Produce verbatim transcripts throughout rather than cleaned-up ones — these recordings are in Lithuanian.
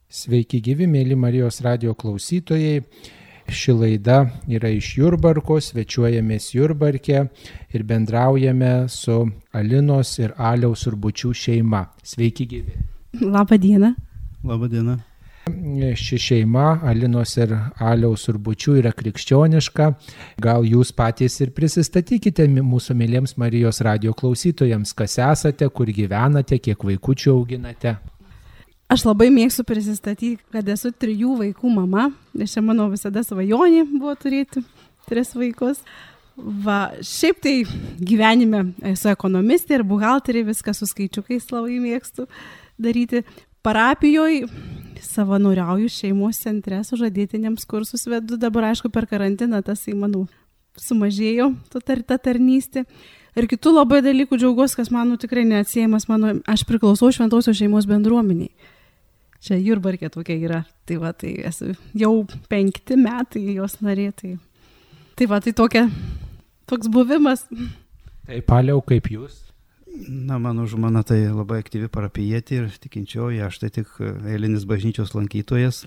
Sveiki gyvi, mėly Marijos radijo klausytojai. Ši laida yra iš Jurbarko, svečiuojamės Jurbarke ir bendraujame su Alinos ir Aliaus Urbučių šeima. Sveiki gyvi. Labą dieną. Labą dieną. Ši šeima, Alinos ir Aliaus Urbučių, yra krikščioniška. Gal jūs patys ir prisistatykite mūsų mėlyms Marijos radijo klausytojams, kas esate, kur gyvenate, kiek vaikučių auginate. Aš labai mėgstu prisistatyti, kad esu trijų vaikų mama. Aš čia mano visada svajonė buvo turėti tris vaikus. Va, šiaip tai gyvenime esu ekonomistė ir buhalterė, viską su skaičiukais labai mėgstu daryti. Parapijoje savanoriauju šeimos centre, sužadėtiniams kursus vedu. Dabar, aišku, per karantiną tas, manau, sumažėjo ta tarnystė. Ir kitų labai dalykų džiaugiuosi, kas man tikrai neatsiejamas. Mano, aš priklausau Šventosios šeimos bendruomeniai. Čia Jurbarke tokia yra. Tai va, tai esu jau penkti metai jos narė. Tai, tai va, tai tokia, toks buvimas. Tai Paliau, kaip jūs? Na, mano žmona tai labai aktyvi parapijietė ir tikinčioji, aš tai tik eilinis bažnyčios lankytojas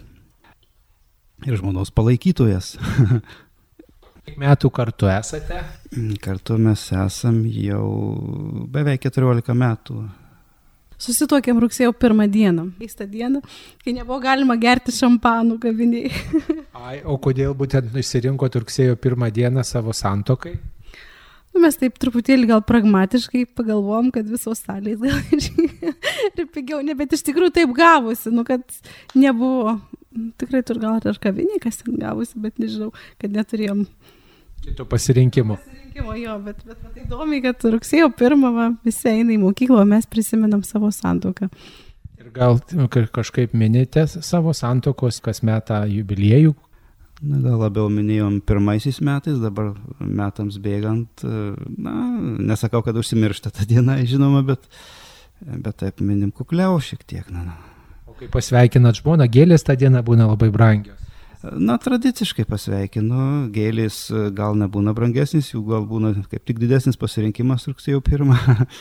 ir žmonos palaikytojas. Kiek metų kartu esate? Kartu mes esam jau beveik keturiolika metų. Susituokėm rugsėjo pirmą dieną. Keistą dieną, kai nebuvo galima gerti šampanų kavinėje. Ai, o kodėl būtent išsirinkot rugsėjo pirmą dieną savo santuokai? Nu, mes taip truputėlį gal pragmatiškai pagalvom, kad visos salės gal ir pigiau, ne, bet iš tikrųjų taip gavosi, nu, kad nebuvo, tikrai tur gal ar kavinė, kas ten gavosi, bet nežinau, kad neturėjom kito pasirinkimo. Pasirinkimo, jo, bet, bet tai įdomiai, kad rugsėjo pirmą va, visi eina į mokyklą, o mes prisimenam savo santuoką. Ir gal kažkaip minite savo santuokos kas metą jubiliejų? Na, gal labiau minėjom pirmaisiais metais, dabar metams bėgant, na, nesakau, kad užsimiršta tą dieną, žinoma, bet, bet taip minim kukliau šiek tiek. Na, na. O kai pasveikinat žmoną, gėlės tą dieną būna labai brangios? Na, tradiciškai pasveikinu, gėlės gal nebūna brangesnis, jų gal būna kaip tik didesnis pasirinkimas rugsėjo pirmą.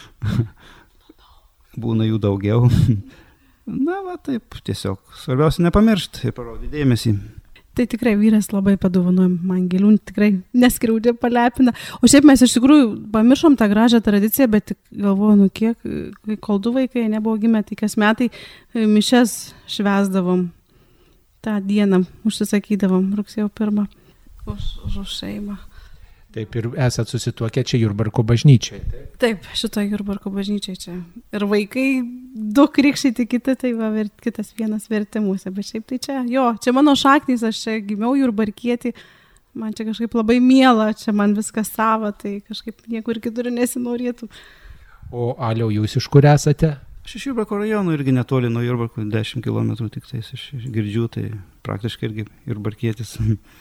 Būna jų daugiau. Na, va, taip, tiesiog svarbiausia nepamiršti ir parodyti dėmesį. Tai tikrai vyras labai padovanoja man gėlių, tikrai neskriaudė, palepina. O šiaip mes iš tikrųjų pamiršom tą gražią tradiciją, bet galvoju, nu kiek, kol du vaikai nebuvo gimę, tai kas metai mišias švęsdavom. tą dieną užsisakydavom rugsėjo pirmą už, už šeimą. Taip, ir esat susituokę čia Jurbarko bažnyčiai. Taip, taip šito Jurbarko bažnyčiai čia. Ir vaikai, du krikštyti kiti, tai va, ver, kitas vienas vertimuose, bet šiaip tai čia, jo, čia mano šaknys, aš čia gimiau Jurbarkietį, man čia kažkaip labai miela, čia man viskas sava, tai kažkaip niekur kitur nesinorėtų. O Aliau, jūs iš kur esate? Aš iš Jurbarko rajono, irgi netoli nuo Jurbarko, dešimt kilometrų tik tais iš Girdžių, tai praktiškai irgi Jurbarkietis.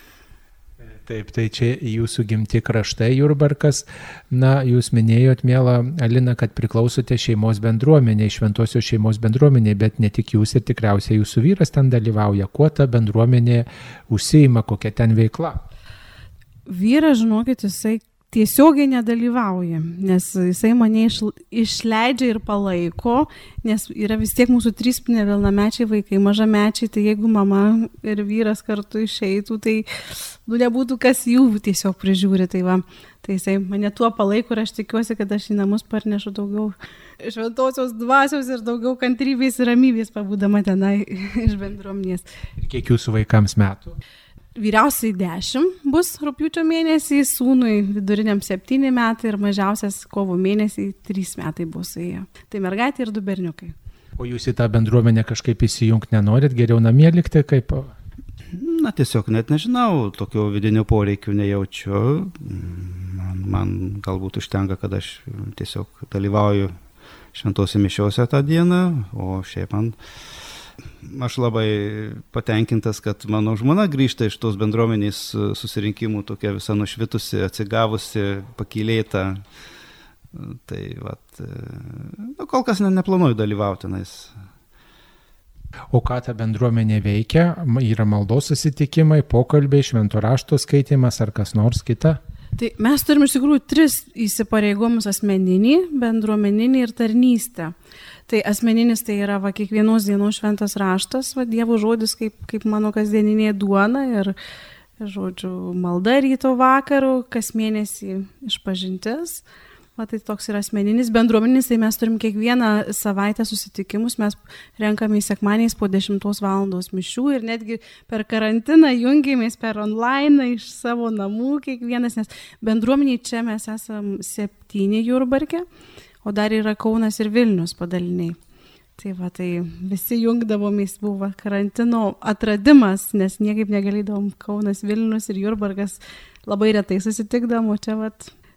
Taip, tai čia jūsų gimti kraštai Jurbarkas. Na, jūs minėjot, miela Alina, kad priklausote šeimos bendruomeniai, Šventosios šeimos bendruomeniai, bet ne tik jūs ir tikriausiai jūsų vyras ten dalyvauja. Kuo ta bendruomenė užsiima, kokia ten veikla? Vyras, žinokit, jisai tiesiogiai nedalyvauja, nes jisai mane iš, išleidžia ir palaiko, nes yra vis tiek mūsų trys nepilnamečiai vaikai, mažamečiai, tai jeigu mama ir vyras kartu išeitų, tai nu, nebūtų kas jų tiesiog prižiūri, tai va, tai jisai mane tuo palaiko ir aš tikiuosi, kad aš į namus parnešu daugiau šventosios dvasios ir daugiau kantrybės ir ramybės pabūdama tenai iš bendruomenės. Ir kiek jūsų vaikams metų? Vyriausiai dešimt bus rugpjūčio mėnesį, sūnui viduriniam septyni metai ir mažiausias kovo mėnesį trys metai bus ėjo. Tai mergaitė ir du berniukai. O jūs į tą bendruomenę kažkaip įsijungti nenorit, geriau namie likti kaip? Na, tiesiog net nežinau, tokio vidinio poreikių nejaučiu. Man, man galbūt užtenka, kad aš tiesiog dalyvauju šventose mišiose tą dieną, o šiaip man... Aš labai patenkintas, kad mano žmona grįžta iš tos bendruomenės susirinkimų tokia visa nušvitusi, atsigavusi, pakylėta. Tai vat, nu, kol kas ne, neplanuoju dalyvauti. Nes... O ką ta bendruomenė veikia? Yra maldos susitikimai, pokalbiai, švento rašto skaitimas ar kas nors kita? Tai mes turim iš tikrųjų tris įsipareigojimus: asmeninį, bendruomeninį ir tarnystę. Tai asmeninis tai yra va, kiekvienos dienos šventas raštas, va, Dievo žodis kaip, kaip mano kasdieninė duona ir, žodžiu, malda ryto vakarų, kas mėnesį išpažintis. Va, tai toks yra asmeninis, bendruomeninis, tai mes turim kiekvieną savaitę susitikimus, mes renkame į sekmaniais po dešimtos valandos mišių ir netgi per karantiną jungiamės per online iš savo namų kiekvienas, nes bendruomeniai čia mes esam septyni Jurbarke, o dar yra Kaunas ir Vilnius padaliniai. Tai va, tai visi jungdavomės, buvo karantino atradimas, nes niekaip negalėdavom Kaunas, Vilnius ir Jurbarkas labai retai susitikdavom, o čia va,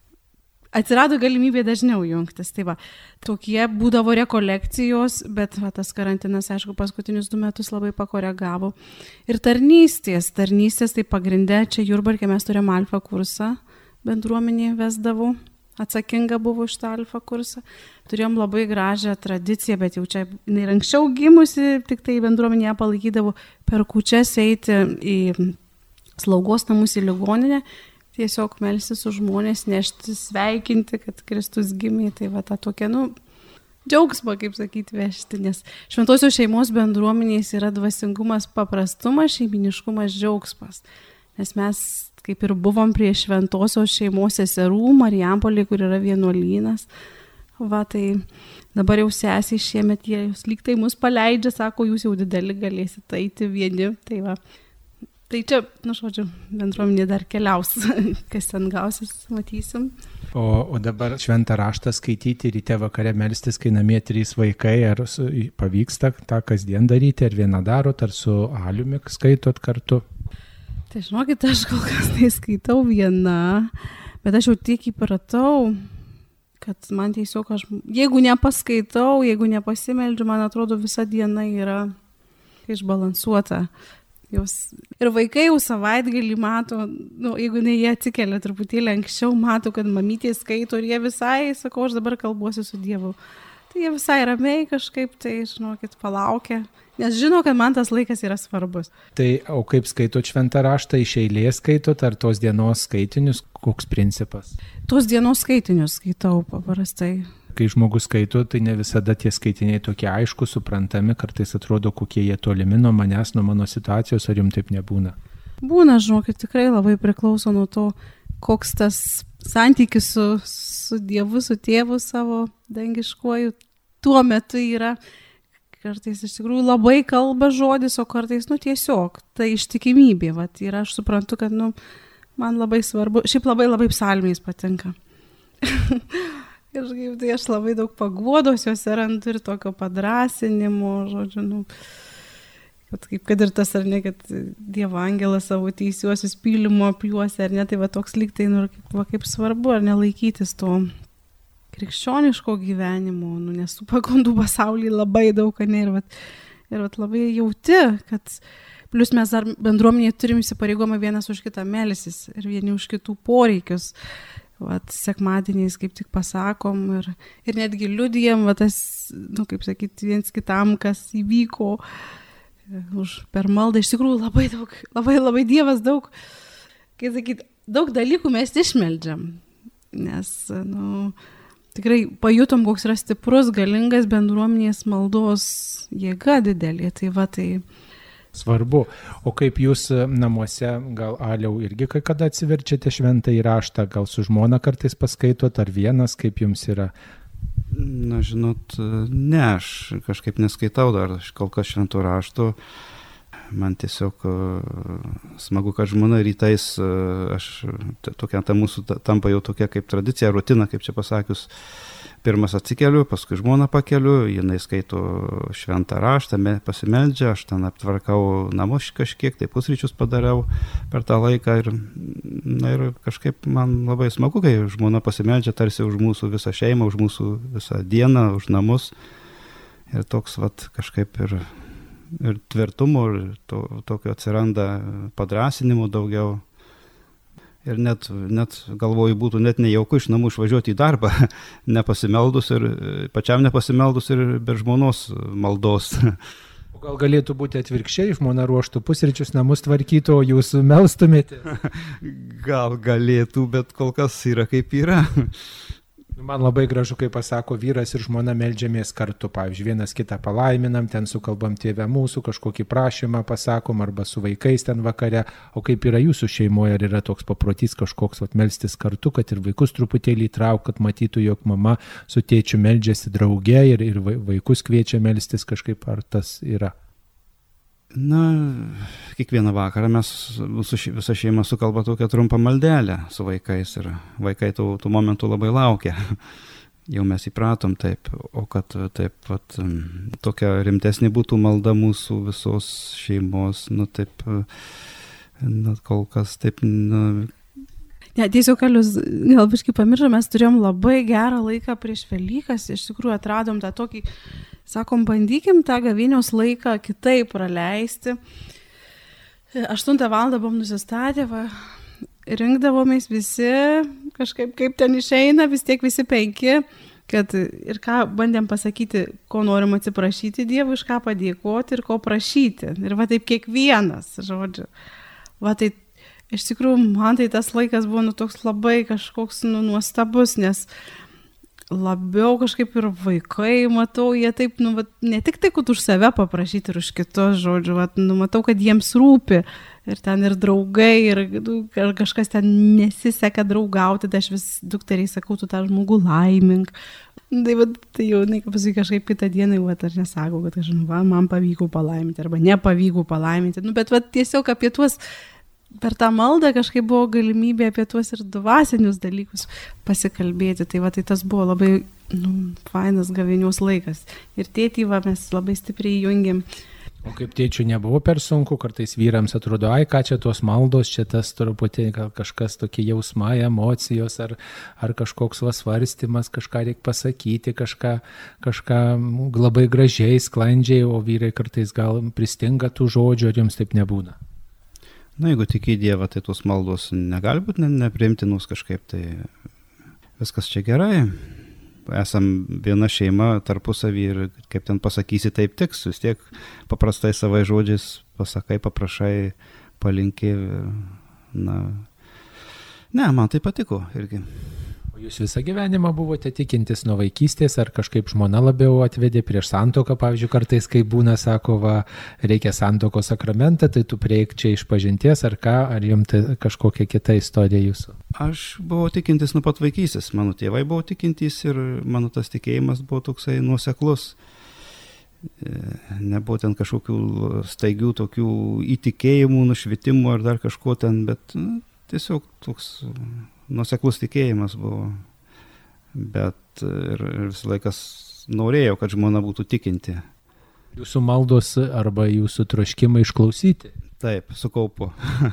atsirado galimybė dažniau jungtis. Tai va, tokie būdavo rekolekcijos, bet va, tas karantinas, aišku, paskutinius du metus labai pakoregavo. Ir tarnystės, tarnystės tai pagrindė, čia Jurbarke mes turėjom alfa kursą, bendruomenė vesdavau, atsakinga buvo iš tą alfa kursą. Turėjom labai gražią tradiciją, bet jau čia ir anksčiau gimusi, tik tai bendruomenėje palaikydavo per kūčias eiti į slaugos namus į ligoninę, tiesiog melstis už žmonės, nešti, sveikinti, kad Kristus gimė, tai va ta tokia, nu, džiaugsma, kaip sakyti, vežti, nes šventosios šeimos bendruomenės yra dvasingumas, paprastumas, šeiminiškumas, džiaugsmas, nes mes kaip ir buvom prie šventosios šeimos seserų, Marijampolė, kur yra vienuolynas, va tai dabar jau sesiai šiemet, jie jūs lyg tai mus paleidžia, sako, jūs jau dideli galėsite eiti vieni, tai va. Tai čia, nu, žodžiu, bendruomenė dar keliaus, kas ten gausis, matysim. O, o dabar šventą raštą skaityti ryte vakare melstis, kai namie trys vaikai, ar su, pavyksta tą kasdien daryti, ar vieną darot, ar su Aliumi skaitot kartu? Tai žinokit, aš kol kas tai skaitau viena, bet aš jau tiek įpratau, kad man tiesiog, aš, jeigu nepaskaitau, jeigu nepasimeldžiu, man atrodo, visa diena yra išbalansuota. Jos, ir vaikai jau savaitgalį mato, nu, jeigu ne jie atsikelia truputėlį anksčiau, mato, kad mamytė skaito ir jie visai, sakau, aš dabar kalbuosiu su Dievu. Tai jie visai ramiai kažkaip, tai, žinokit, palaukia, nes žino, kad man tas laikas yra svarbus. Tai, o kaip skaitot šventą raštą, iš eilės skaitot, ar tos dienos skaitinius, koks principas? Tos dienos skaitinius skaitau paprastai. Kai žmogus skaito, tai ne visada tie skaitiniai tokie aišku, suprantami, kartais atrodo, kokie jie tolimi nuo manęs, nuo mano situacijos, ar jums taip nebūna? Būna, žinokit, tikrai labai priklauso nuo to, koks tas santykis su, su Dievu, su tėvu savo dangiškuoju tuo metu yra. Kartais iš tikrųjų labai kalba žodis, o kartais, nu, tiesiog, tai ištikimybė, vat, ir aš suprantu, kad, nu, man labai svarbu, šiaip labai labai psalmiais patinka. Kažkaip tai aš labai daug paguodos juose randu ir tokio padrasinimo, žodžiu, nu, kad, kaip, kad ir tas, ar ne, kad Dievo angelas savo teisiuosius pylimo apliuosi, ar ne, tai va toks lyg tai, nu, kaip, va, kaip svarbu, ar nelaikytis to krikščioniško gyvenimo, nu, nes tų pagundų pasaulyje labai daug, ne, ir, va, ir va, labai jauti, kad plus mes dar bendruomenėje turim įsipareigomą vienas už kitą melsis ir vieni už kitų poreikius. Vat, sekmadieniais kaip tik pasakom ir, ir netgi liudijam, va, tas, nu, kaip sakyti, viens kitam, kas įvyko už per maldą. Iš tikrųjų labai daug, labai, labai Dievas daug, kaip sakyti, daug dalykų mes išmeldžiam, nes, nu, tikrai pajutom, koks yra stiprus, galingas bendruomenės maldos jėga didelė. Tai va, tai svarbu. O kaip jūs namuose, gal Aliau irgi kai kada atsiverčiate šventąjį raštą, gal su žmona kartais paskaitot, ar vienas, kaip jums yra? Na, žinot, ne, aš kažkaip neskaitau dar, aš kol kas šventų raštų. Man tiesiog smagu, kad žmona rytais, aš tokia, ta mūsų tampa jau tokia kaip tradicija, rutina, kaip čia pasakius. Pirmas atsikeliu, paskui žmoną pakeliu, jinai skaito šventą raštą, pasimeldžia, aš ten aptvarkau namus kažkiek, tai pusryčius padariau per tą laiką ir, na, ir kažkaip man labai smagu, kai žmona pasimeldžia tarsi už mūsų visą šeimą, už mūsų visą dieną, už namus ir toks vat kažkaip ir, ir tvirtumo, ir to, tokio atsiranda padrasinimo daugiau. Ir net, net galvoju, būtų net nejauku iš namų išvažiuoti į darbą, nepasimeldus ir pačiam nepasimeldus ir be žmonos maldos. O gal galėtų būti atvirkščiai, žmona ruoštų pusryčius, namus tvarkytų, o jūs melstumėte? Gal galėtų, bet kol kas yra kaip yra. Man labai gražu, kai pasako vyras ir žmona meldžiamės kartu. Pavyzdžiui, vienas kitą palaiminam, ten sukalbam Tėve mūsų, kažkokį prašymą pasakom arba su vaikais ten vakare. O kaip yra jūsų šeimoje, ar yra toks paprotys kažkoks vat, melstis kartu, kad ir vaikus truputėlį įtrauk, kad matytų, jog mama su tėčiu meldžiasi drauge ir, ir vaikus kviečia melstis kažkaip, ar tas yra? Na, kiekvieną vakarą mes visą šeimą sukalba tokią trumpą maldelę su vaikais ir vaikai tų, tų momentų labai laukia. Jau mes įpratom taip, o kad taip pat tokia rimtesnė būtų malda mūsų visos šeimos, nu taip, nu, kol kas taip, nu. Ne, tiesiog kelius, gal biškai pamiršom, mes turėjom labai gerą laiką prieš Velykas, iš tikrųjų atradom tą tokį, sakom, bandykim tą gavėnios laiką kitaip praleisti. Aštuntą valandą buvom nusistatę, va, rinkdavomės visi, kažkaip kaip ten išeina, vis tiek visi penki, kad ir ką bandėm pasakyti, ko norim atsiprašyti Dievui, iš ką padėkoti ir ko prašyti. Ir va taip kiekvienas, žodžiu. Va tai iš tikrųjų, man tai tas laikas buvo nu, toks labai kažkoks nu, nuostabus, nes labiau kažkaip ir vaikai, matau, jie taip, nu, vat, ne tik tai, kad už save paprašyti ir už kitus, žodžiu, vat, nu, matau, kad jiems rūpi ir ten ir draugai, ir, ir kažkas ten nesiseka draugauti, tai aš vis dukteriai sakau, tu tą žmogų laimink. Tai, vat, tai jau, ne, paskui kažkaip kitą dieną jau, vat, aš nesakau, kad aš, nu, va, man pavyko palaiminti arba nepavyko palaiminti, nu, bet vat, tiesiog apie tuos per tą maldą kažkaip buvo galimybė apie tuos ir dvasinius dalykus pasikalbėti. Tai va, tai tas buvo labai nu, fainas gavėnios laikas. Ir tėtį va, mes labai stipriai jungiam. O kaip tėčių nebuvo per sunku, kartais vyrams atrodo, ai ką čia tos maldos, čia tas truputį gal kažkas tokie jausmai, emocijos ar, ar kažkoks vasvarstymas, kažką reikia pasakyti, kažką, kažką labai gražiai, sklandžiai, o vyrai kartais gal pristinga tų žodžių, ar jums taip nebūna? Na, jeigu tik į Dievą, tai tos maldos negali būti ne, nepriimtinus kažkaip, tai viskas čia gerai. Esam viena šeima tarpusavį ir kaip ten pasakysi, taip tiks, vis tiek paprastai savai žodžiais pasakai, paprašai, palinki. Na, ne, man tai patiko irgi. O jūs visą gyvenimą buvote tikintis nuo vaikystės, ar kažkaip žmona labiau atvedė prieš santuoką, pavyzdžiui, kartais, kai būna, sako, va, reikia santuokos sakramentą, tai tu prieik čia iš pažinties, ar ką, ar jums tai kažkokia kita istorija jūsų? Aš buvau tikintis nuo pat vaikystės, mano tėvai buvo tikintys ir mano tas tikėjimas buvo toksai nuoseklus. Nebuvo ten kažkokių staigių tokių įtikėjimų, nušvitimų ar dar kažko ten, bet nu, tiesiog toks nuoseklus tikėjimas buvo, bet ir, ir visą laikas norėjau, kad žmona būtų tikinti. Jūsų maldos arba jūsų troškimai išklausyti? Taip, su kaupu.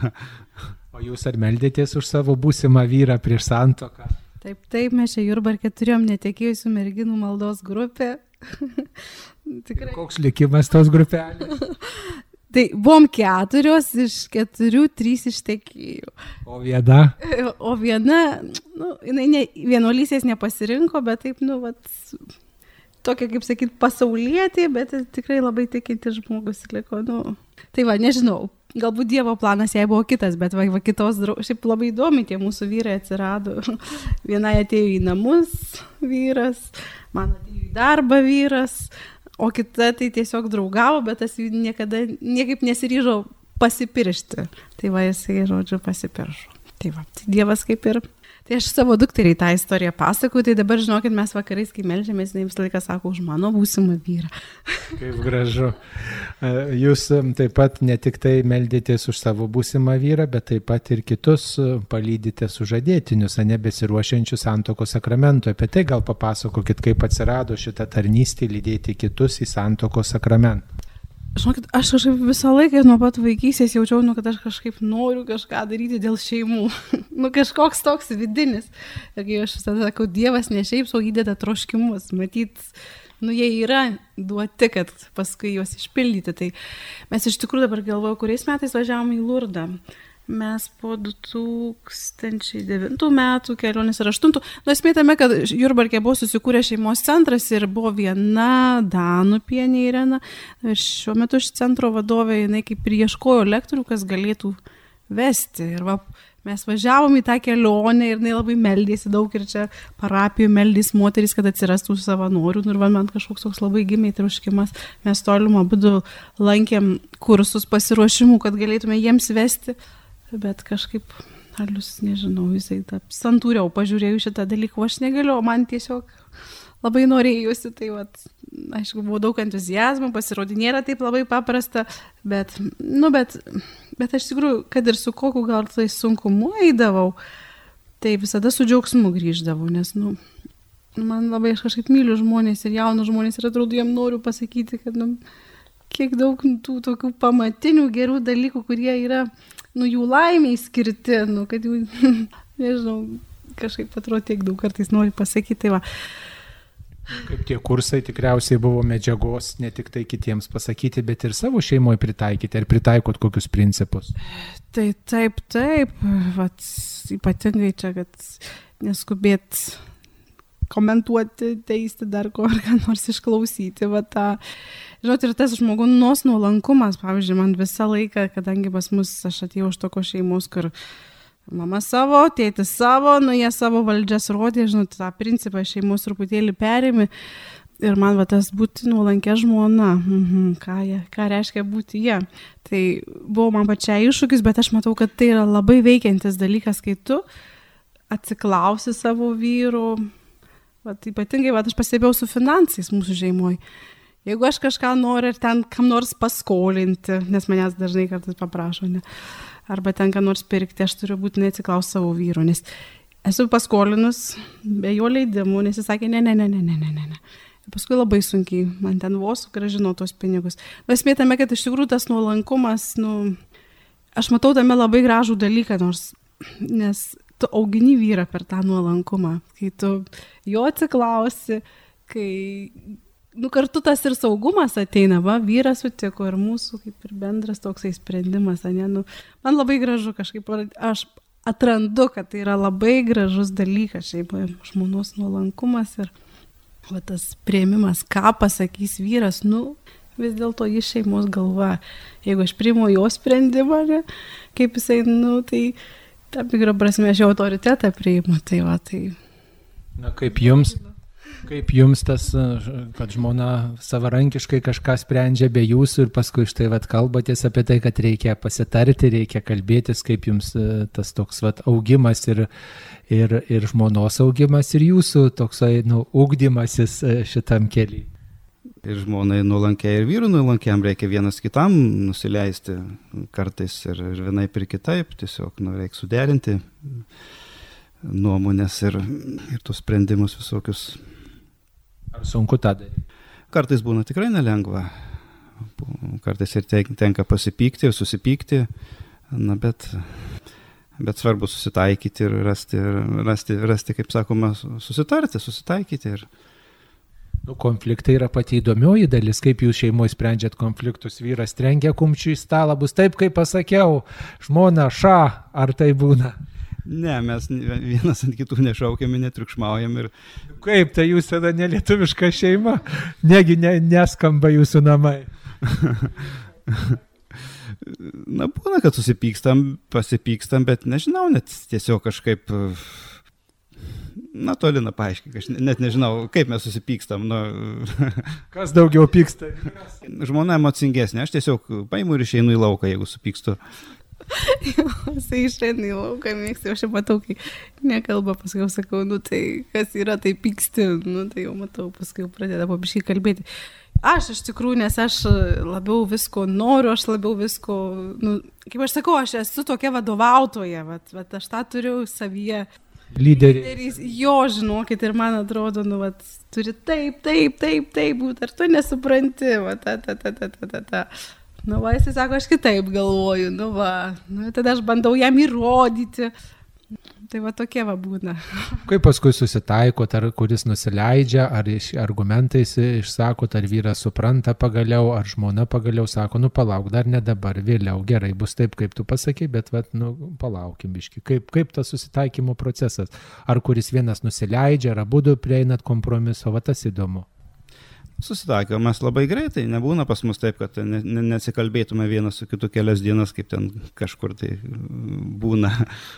O jūs ar meldėtės už savo būsimą vyrą prieš santuoką? Taip, taip, mes čia Jurbarke turėjom netekėjusių merginų maldos grupę. Tikrai. Koks likimas tos grupelės? Tai buvom keturios, iš keturių, trys ištekėjo. O viena? O viena, nu, jinai ne, vienuolysės nepasirinko, bet taip, nu, vat, tokia, kaip sakyt, pasaulietė, bet tikrai labai tikinti žmogus liko, nu. Tai va, nežinau, galbūt Dievo planas jai buvo kitas, bet va, va kitos, šiaip labai įdomi tie mūsų vyrai atsirado. Vienai atėjo į namus vyras, man atėjo į darbą vyras. O kita tai tiesiog draugavo, bet tas niekada, niekaip nesiryžo pasipiršti. Tai va, jisai, žodžiu, pasipiršo. Tai va, tai Dievas kaip ir... Tai aš savo dukteriai tą istoriją pasakoju, tai dabar žinokit, mes vakarais, kai meldžiamės, jinai visą laiką sako, už mano būsimą vyrą. Kaip gražu. Jūs taip pat ne tik tai meldėtės už savo būsimą vyrą, bet taip pat ir kitus palydite sužadėtinius, a ne besiruošiančius santuokos sakramentui. Apie tai gal papasakokit, kaip atsirado šitą tarnystę lydėti kitus į santuokos sakramentą. Žinokit, aš kažkaip visą laiką nuo pat vaikystės jaučiau, nu, kad aš kažkaip noriu kažką daryti dėl šeimų. Nu, kažkoks toks vidinis. Ir kai aš visada sakau, Dievas ne šiaip sau įdeda troškimus. Matyt, nu, jie yra duoti, kad paskui juos išpildyti. Tai mes iš tikrųjų dabar galvoju, kuriais metais važiavom į Lurdą. Mes po du tūkstančiai devintų metų kelionės ir aštuntų. Nu, esmė tame, kad Jurbarke buvo susikūrę šeimos centras ir buvo viena Danų pienė Irena. Ir šiuo metu iš centro vadovė, jinai kaip ir ieškojo lektorių, kas galėtų vesti. Ir va, Mes važiavom į tą kelionę ir jinai labai meldėsi daug ir čia parapijų meldys moterys, kad atsirastų savanorių. Ir man kažkoks toks labai gimė troškimas. Mes tolim abudu lankėm kursus pasiruošimų, kad galėtume jiems vesti. Bet kažkaip, Alius, nežinau, jisai taip santūriau pažiūrėjau šitą dalyką, aš negaliu, man tiesiog labai norėjusi, tai vat, aišku, buvo daug entuzijazmo, pasirodė, nėra taip labai paprasta, bet, nu, bet, bet aš tikrųjų, kad ir su kokiu gal tai sunkumu eidavau, tai visada su džiaugsmu grįždavau, nes, nu, man labai aš kažkaip myliu žmonės ir jaunus žmonės ir atrodo, jiem noriu pasakyti, kad, nu, kiek daug tų tokių pamatinių gerų dalykų, kurie yra, nu, jų laimiai skirti, nu, kad jų, nežinau, kažkaip atrodo, tiek daug kartais nori pasakyti, tai va. Kaip tie kursai tikriausiai buvo medžiagos ne tik tai kitiems pasakyti, bet ir savo šeimoje pritaikyti, ar pritaikot kokius principus? Tai taip, taip, vat, ypatingai čia, kad neskubėt komentuoti, teisti dar ko, ar ką nors išklausyti, va tą, žinot, ir tas žmogus nuolankumas, pavyzdžiui, man visą laiką, kadangi pas mus, aš atėjau iš tokio šeimos, kur mama savo, tėtis savo, nu jie savo valdžias rodė, žinot, tą principą šeimos truputėlį perėmė ir man va tas būti nuolankia žmona, mhm, ką, jie, ką reiškia būti jie. Tai buvo man pačiai iššūkis, bet aš matau, kad tai yra labai veikiantis dalykas, kai tu atsiklausi savo vyrų, va, ypatingai va, aš pastebėjau su finansais mūsų šeimoje. Jeigu aš kažką noriu ir ten kam nors paskolinti, nes manęs dažnai kartais paprašo, ne? Arba ten ką nors pirkti, aš turiu būtinai atsiklausti savo vyro, nes esu paskolinus be jo leidimų, nes jis sakė, ne, ne, ne, ne, ne, ne, ne. Ir paskui labai sunkiai, man ten vos sugrąžino tos pinigus. Esmė tame, kad iš tikrųjų tas nuolankumas, nu, aš matau tame labai gražų dalyką, nors, nes tu augini vyrą per tą nuolankumą, kai tu jo atsiklausi, kai... Nu, kartu tas ir saugumas ateina, va, vyras sutiko ir mūsų kaip ir bendras toksai sprendimas, ne, nu, man labai gražu kažkaip, aš atrandu, kad tai yra labai gražus dalykas šeimoje, žmonos nuolankumas ir va, tas priėmimas, ką pasakys vyras, nu, vis dėlto jis šeimos galva, jeigu aš priimu jo sprendimą, ne, kaip jisai, nu, tai tam tikrą prasme aš jo autoritetą priimu, tai va, tai... Na, kaip jums... Kaip jums tas, kad žmona savarankiškai kažką sprendžia be jūsų ir paskui štai vat kalbatės apie tai, kad reikia pasitarti, reikia kalbėtis, kaip jums tas toks vat augimas ir, ir, ir žmonos augimas ir jūsų toksai, nu, ugdymasis šitam keliui. Ir žmonai nuolankiai, ir vyrų nuolankiam reikia vienas kitam nusileisti kartais ir, ir vienaip ir kitaip, tiesiog, nu, reikia suderinti nuomonės ir, ir tus sprendimus visokius. Ar sunku tą daryti? Kartais būna tikrai nelengva. Kartais ir tenka pasipykti ir susipykti, na, bet, bet svarbu susitaikyti ir rasti, rasti, rasti, kaip sakoma, susitarti, susitaikyti. Ir... Nu, konfliktai yra pati įdomioji dalis, kaip jūs šeimoje sprendžiat konfliktus, vyras trenkia kumščiu į stalą, bus taip, kaip pasakiau, žmona ša, ar tai būna? Ne, mes vienas ant kitų nešaukiam, netriukšmaujam ir... Kaip, tai jūs tada nelietuviška šeima? Negi ne, neskamba jūsų namai? Na, būna, kad susipykstam, pasipykstam, bet nežinau, net tiesiog kažkaip... Na, toli, na, paaiškink, aš net nežinau, kaip mes susipykstam. Nu... Kas daugiau pyksta? Žmona emocingesnė, aš tiesiog paimu ir išeinu į lauką, jeigu supykstu. Jisai išeina į lauką, mėgsti, aš jau matau, kai nekalba, paskui sakau, nu tai kas yra, tai pyksti, nu tai jau matau, paskui pradeda pabiškai kalbėti. Aš iš tikrųjų, nes aš labiau visko noriu, aš labiau visko, nu, kaip aš sakau, aš esu tokia vadovautoja, vat, vat aš tą turiu savyje. Lyderis. Jo, žinokit, ir man atrodo, nu, vat, turi taip, taip, taip, taip būti, ar tu nesupranti, va, ta, ta, ta, ta, ta, ta, ta. Nu, va, jisai sako, aš kitaip galvoju, nu, va, nu, tada aš bandau jam įrodyti. Tai va, tokie va būna. Kaip paskui susitaikot, ar kuris nusileidžia, ar iš argumentais išsakot, ar vyras supranta pagaliau, ar žmona pagaliau sako, nu, palauk, dar ne dabar, vėliau, gerai, bus taip, kaip tu pasakai, bet, va, nu, palaukim biški. Kaip, kaip tas susitaikymo procesas? Ar kuris vienas nusileidžia, ar abudu prieinat kompromiso, va, tas įdomu. Susitaikėm mes labai greitai, nebūna pas mus taip, kad ne, ne, nesikalbėtume vienas su kitu kelias dienas, kaip ten kažkur tai būna.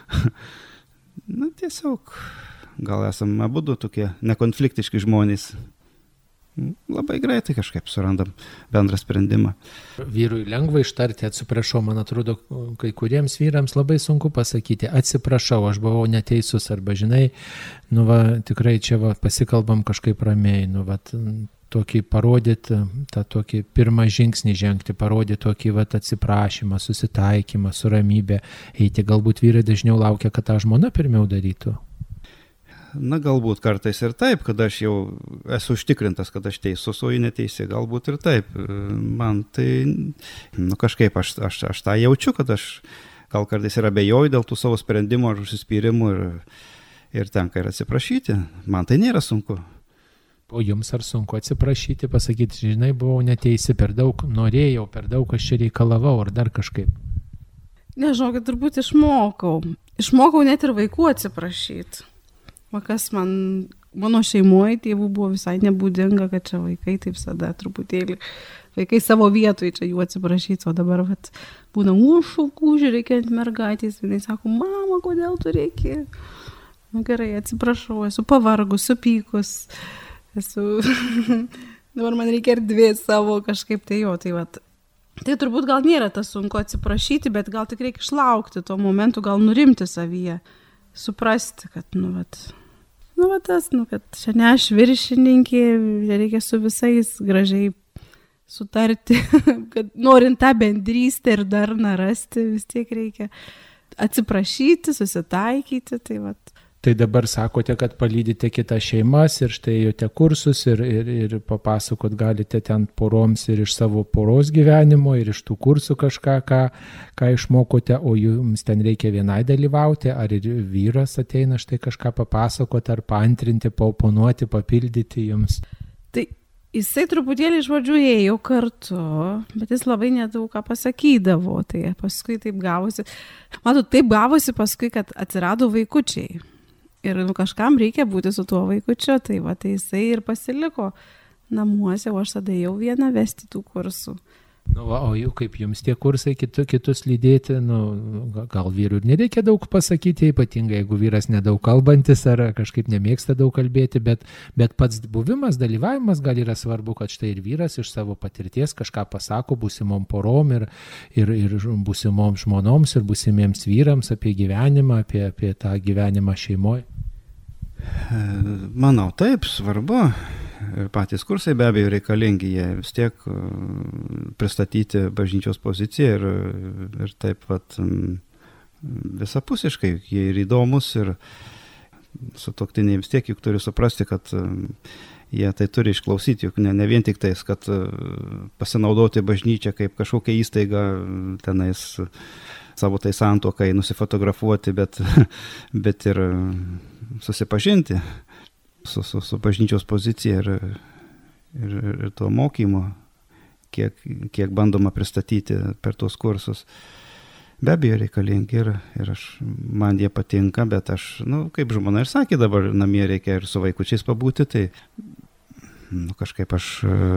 Na, tiesiog, gal esame abudu tokie nekonfliktiški žmonės. Labai greitai kažkaip surandam bendrą sprendimą. Vyrui lengva ištarti atsiprašau, man atrodo, kai kuriems vyrams labai sunku pasakyti atsiprašau, aš buvau neteisus, arba žinai, nu va, tikrai čia va, pasikalbam kažkaip ramiai, nu va, tokį parodyti, tą tokį pirmą žingsnį žengti, parodyti tokį va, atsiprašymą, susitaikymą, su ramybė eiti. Galbūt vyrai dažniau laukia, kad tą žmona pirmiau darytų. Na, galbūt kartais ir taip, kad aš jau esu užtikrintas, kad aš teisus, o ji neteisė, galbūt ir taip. Man tai, nu kažkaip aš, aš, aš tą jaučiu, kad aš gal kartais ir abejoju dėl tų savo sprendimų ar užsispyrimų ir, ir tenka ir atsiprašyti. Man tai nėra sunku. O jums ar sunku atsiprašyti, pasakyti, žinai, buvau neteisi, per daug norėjau, per daug aš čia reikalavau, ar dar kažkaip? Nežinau, kad turbūt išmokau. Išmokau net ir vaikų atsiprašyti. O kas man, mano šeimoje tėvų buvo visai nebūdinga, kad čia vaikai taip visada truputėlį, vaikai savo vietoje čia jų atsiprašyti, o dabar vat, būna užšaukų, žiūrėkia ant mergaitės, jinai sako, mama, kodėl tu reikia? Na gerai, atsiprašau, esu pavargus, supykus, esu, dabar man reikia erdvės savo kažkaip tai jo, tai vat. Tai turbūt gal nėra tas sunku atsiprašyti, bet gal tik reikia išlaukti to momentu, gal nurimti savyje, suprasti, kad, nu vat, nu va tas, nu, kad čia ne aš viršininkė, reikia su visais gražiai sutarti, kad norint tą bendrystę ir darną rasti, vis tiek reikia atsiprašyti, susitaikyti, tai vat. Tai dabar sakote, kad palydite kitas šeimas ir štai ėjote kursus ir, ir, ir papasakot galite ten poroms ir iš savo poros gyvenimo ir iš tų kursų kažką, ką, ką išmokote, o jums ten reikia vienai dalyvauti, ar ir vyras ateina štai kažką papasakot, ar paantrinti, paoponuoti, papildyti jums? Tai jisai truputėlį iš pradžių ėjo kartu, bet jis labai nedaug ką pasakydavo, tai paskui taip gavosi, matot, taip gavosi paskui, kad atsirado vaikučiai. Ir nu, kažkam reikia būti su tuo vaikučiu, tai va, tai jisai ir pasiliko namuose, o aš tada jau vieną vesti tų kursų. Nu, va, o jau kaip jums tie kursai kitu, kitus lydėti, nu, gal vyrų ir nereikia daug pasakyti, ypatingai jeigu vyras nedaug kalbantis ar kažkaip nemėgsta daug kalbėti, bet, bet pats buvimas, dalyvavimas gal yra svarbu, kad štai ir vyras iš savo patirties kažką pasako būsimom porom ir, ir, ir būsimom žmonoms ir būsimiems vyrams apie gyvenimą, apie, apie tą gyvenimą šeimoje. Manau, taip, svarbu. Patys kursai be abejo reikalingi, jie vis tiek pristatyti bažnyčios poziciją ir, ir taip pat visapusiškai, jie ir įdomus ir sutuoktiniai vis tiek juk turi suprasti, kad jie tai turi išklausyti, juk ne, ne vien tik tais, kad pasinaudoti bažnyčią kaip kažkokią įstaigą tenais savo tai santuokai nusifotografuoti, bet, bet ir susipažinti su, su, su bažnyčios pozicija ir, ir, ir to mokymo, kiek, kiek bandoma pristatyti per tuos kursus. Be abejo reikalingi ir, ir aš, man jie patinka, bet aš, nu, kaip žmona ir sakė, dabar namie reikia ir su vaikučiais pabūti, tai nu, kažkaip aš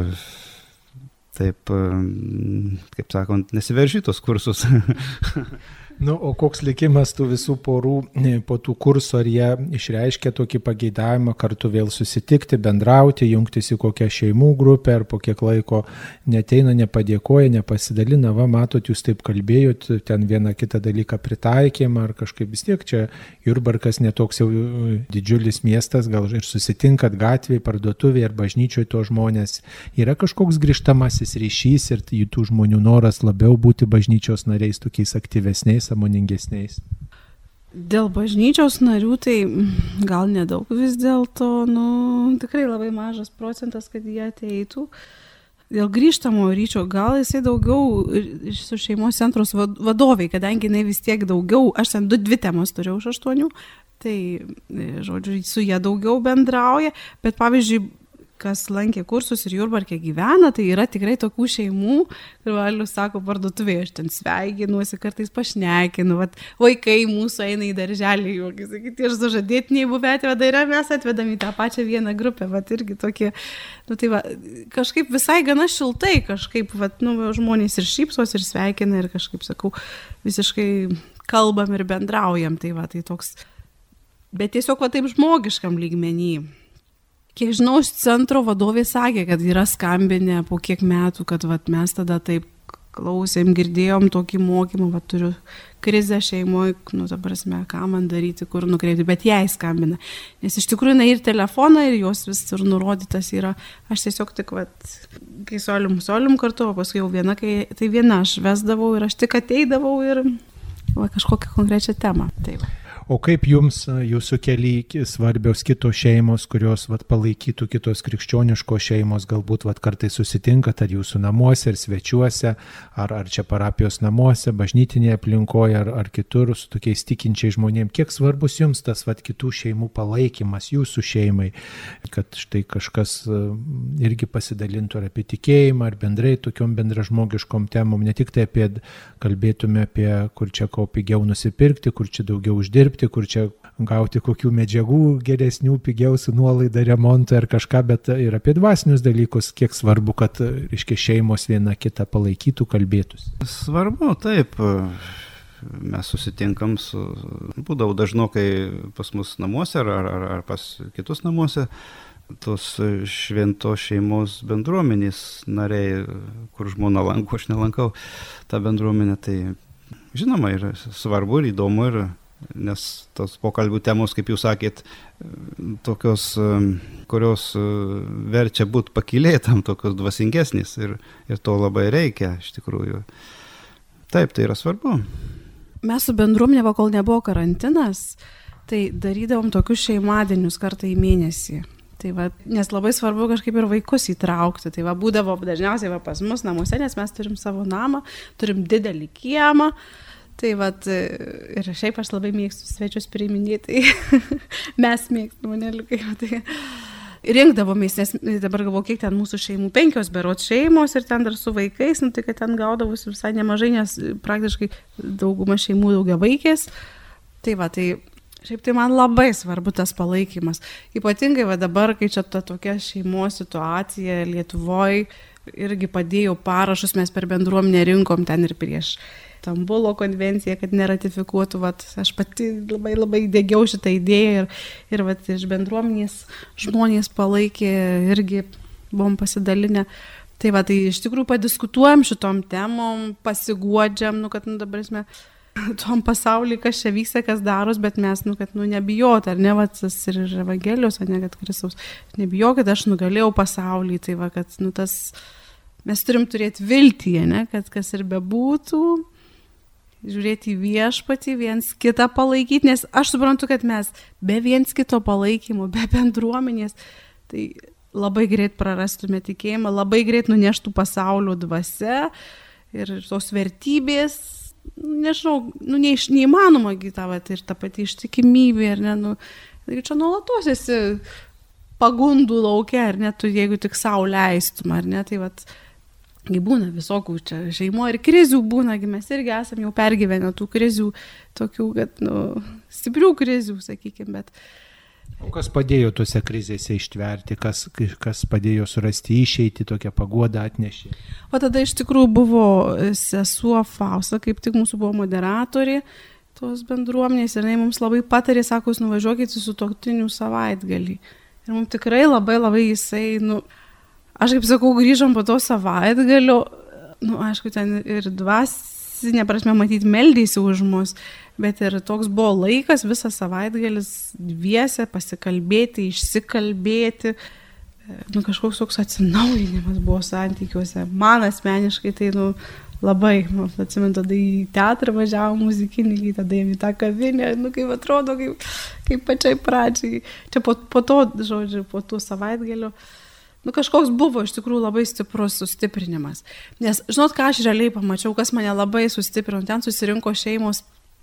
taip, kaip sakant, nesiveržiu tos kursus. Nu, o koks likimas tų visų porų po tų kursų, ar jie išreiškia tokį pageidavimą kartu vėl susitikti, bendrauti, jungtis į kokią šeimų grupę, ar po kiek laiko neteina, nepadėkoja, nepasidalina, va, matot, jūs taip kalbėjot, ten vieną kitą dalyką pritaikėm, ar kažkaip vis tiek čia Jurbarkas netoks jau didžiulis miestas, gal ir susitinkat gatvėje, parduotuvėje ar bažnyčioje to žmonės. Yra kažkoks grįžtamasis ryšys ir tų žmonių noras labiau būti bažnyčios nariais, tokiais aktyvesniais, sąmoningesniais? Dėl bažnyčios narių tai gal nedaug vis dėlto, nu, tikrai labai mažas procentas, kad jie ateitų. Dėl grįžtamo ryčio gal jisai daugiau su šeimos centros vadoviai, kadangi jinai vis tiek daugiau, aš ten du, dvi temas turėjau iš aštuonių, tai, žodžiu, su jie daugiau bendrauja, bet pavyzdžiui, kas lankė kursus ir Jurbarke gyvena, tai yra tikrai tokių šeimų, kur Alius sako, parduotuvėje aš ten sveikinuosi, kartais pašnekinu, vat, vaikai mūsų eina į darželį, juokai, sakyti, ir sužadėtiniai buvę atveda ir mes atvedam į tą pačią vieną grupę, vat irgi tokie, nu tai va, kažkaip visai gana šiltai, kažkaip, vat, nu, žmonės ir šypsos, ir sveikina, ir kažkaip, sakau, visiškai kalbam ir bendraujam, tai va, tai toks, bet tiesiog va taip žmogiškam lygmenį. Kiek žinau, iš centro vadovė sakė, kad yra skambinę po kiek metų, kad vat, mes tada taip klausėm, girdėjom tokį mokymą, vat, turiu krizę šeimoje, nu, ta prasme, ką man daryti, kur nukreipti, bet jai skambina. Nes iš tikrųjų, na, ir telefoną, ir jos vis ir nurodytas yra. Aš tiesiog tik, vat, kai solium, solium kartu, o paskui jau viena, kai tai viena aš vesdavau ir aš tik ateidavau ir va, kažkokią konkrečią temą. Tai va. O kaip jums, jūsų keli svarbios kitos šeimos, kurios vat, palaikytų kitos krikščioniškos šeimos, galbūt vat, kartais susitinkat ar jūsų namuose, ar svečiuose, ar, ar čia parapijos namuose, bažnytinėje aplinkoje, ar, ar kitur su tokiais tikinčiais žmonėms. Kiek svarbus jums tas vat, kitų šeimų palaikymas jūsų šeimai, kad štai kažkas irgi pasidalintų ar apie tikėjimą, ar bendrai tokiom bendražmogiškom temom, ne tik tai apie, kalbėtume apie, kur čia ko pigiau nusipirkti, kur čia daugiau uždirbti, kur čia gauti kokių medžiagų geresnių, pigiau su nuolaida remontui ar kažką, bet ir apie dvasinius dalykus, kiek svarbu, kad, reiškia, šeimos viena kitą palaikytų, kalbėtųsi. Svarbu, taip. Mes susitinkam su, būdavo dažnokai pas mus namuose ar, ar, ar pas kitus namuose, tos šventos šeimos bendruomenės nariai, kur žmona lanko, aš nelankau tą bendruomenę, tai žinoma, ir svarbu, ir įdomu, ir nes tos pokalbių temos, kaip jūs sakėt, tokios, kurios verčia būti pakylėtam, tokios dvasingesnės ir, ir to labai reikia, iš tikrųjų. Taip, tai yra svarbu. Mes su bendruomenė, kol nebuvo karantinas, tai darydavom tokius šeimadienius kartą į mėnesį. Tai va, nes labai svarbu kažkaip ir vaikus įtraukti. Tai va, būdavo dažniausiai va, pas mus namuose, nes mes turim savo namą, turim didelį kiemą. Tai vat, ir šiaip aš labai mėgstu svečius priiminėti, mes mėgstam, nelikai, tai rinkdavomės, nes dabar galvoju, kiek ten mūsų šeimų, penkios berods šeimos ir ten dar su vaikais, nu, tai kad ten gaudavus visai nemažai, nes praktiškai dauguma šeimų daugia vaikės. Tai va, tai šiaip tai man labai svarbu tas palaikymas. Ypatingai va dabar, kai čia ta tokia šeimos situacija Lietuvoje, irgi padėjau parašus, mes per bendruomenę rinkom ten ir prieš Stambulo konvenciją, kad neratifikuotų, vat, aš pati labai labai dėgiau šitą idėją ir, ir vat, iš bendruomenės žmonės palaikė, irgi buvom pasidalinę. Tai va, tai iš tikrųjų padiskutuojam šitom temom, pasiguodžiam, nu, kad nu, dabar esame tom pasaulyje, kas čia vyksta, kas daros, bet mes, nu, kad nu, nebijot, ar ne, va, tas ir Evangelijos, ar ne, kad Kristaus, nebijokit, aš nugalėjau pasaulį, tai va, kad nu, tas, mes turim turėti viltį, ne, kad kas ir bebūtų, žiūrėti į viešpatį, viens kitą palaikyti, nes aš suprantu, kad mes be viens kito palaikymo, be bendruomenės, tai labai greit prarastume tikėjimą, labai greit nuneštų pasaulio dvasia ir tos vertybės, nežinau, nu, neiš, neįmanoma gyta, vat, ir ta pati ištikimybė, ar ne, nu, tai čia nuolatos esi pagundų laukia, ar ne, tu jeigu tik sau leistum, ar ne, tai vat, kai būna visokių čia šeimo ir krizių būna, mes irgi esam jau pergyvenę tų krizių, tokių, kad, nu, stiprių krizių, sakykime, bet... O kas padėjo tuose krizėse ištverti, kas, kas padėjo surasti išeitį, tokią paguodą atnešė? O tada iš tikrųjų buvo sesuo Fausta, kaip tik mūsų buvo moderatorė tos bendruomenės ir jinai mums labai patarė, sako, jūs nuvažiuokite su sutuoktinių savaitgalį. Ir mums tikrai labai labai jisai, nu... Aš kaip sakau, grįžom po to savaitgalio, nu, aišku, ten ir dvasinė prasme matyti meldėsi už mus, bet ir toks buvo laikas, visas savaitgalis dviese pasikalbėti, išsikalbėti, nu, kažkoks toks atsinaujinimas buvo santykiuose. Man asmeniškai tai, nu, labai, nu, atsimenu, tada į teatrą važiavom muzikinį, tada į tą kavinę, nu, kaip atrodo, kaip, kaip pačiai pradžiai. Čia po, po to, žodžiu, po to savaitgalio. Nu, kažkoks buvo iš tikrųjų labai stiprus sustiprinimas. Nes, žinot, ką aš realiai pamačiau, kas mane labai sustiprino, ten susirinko šeimos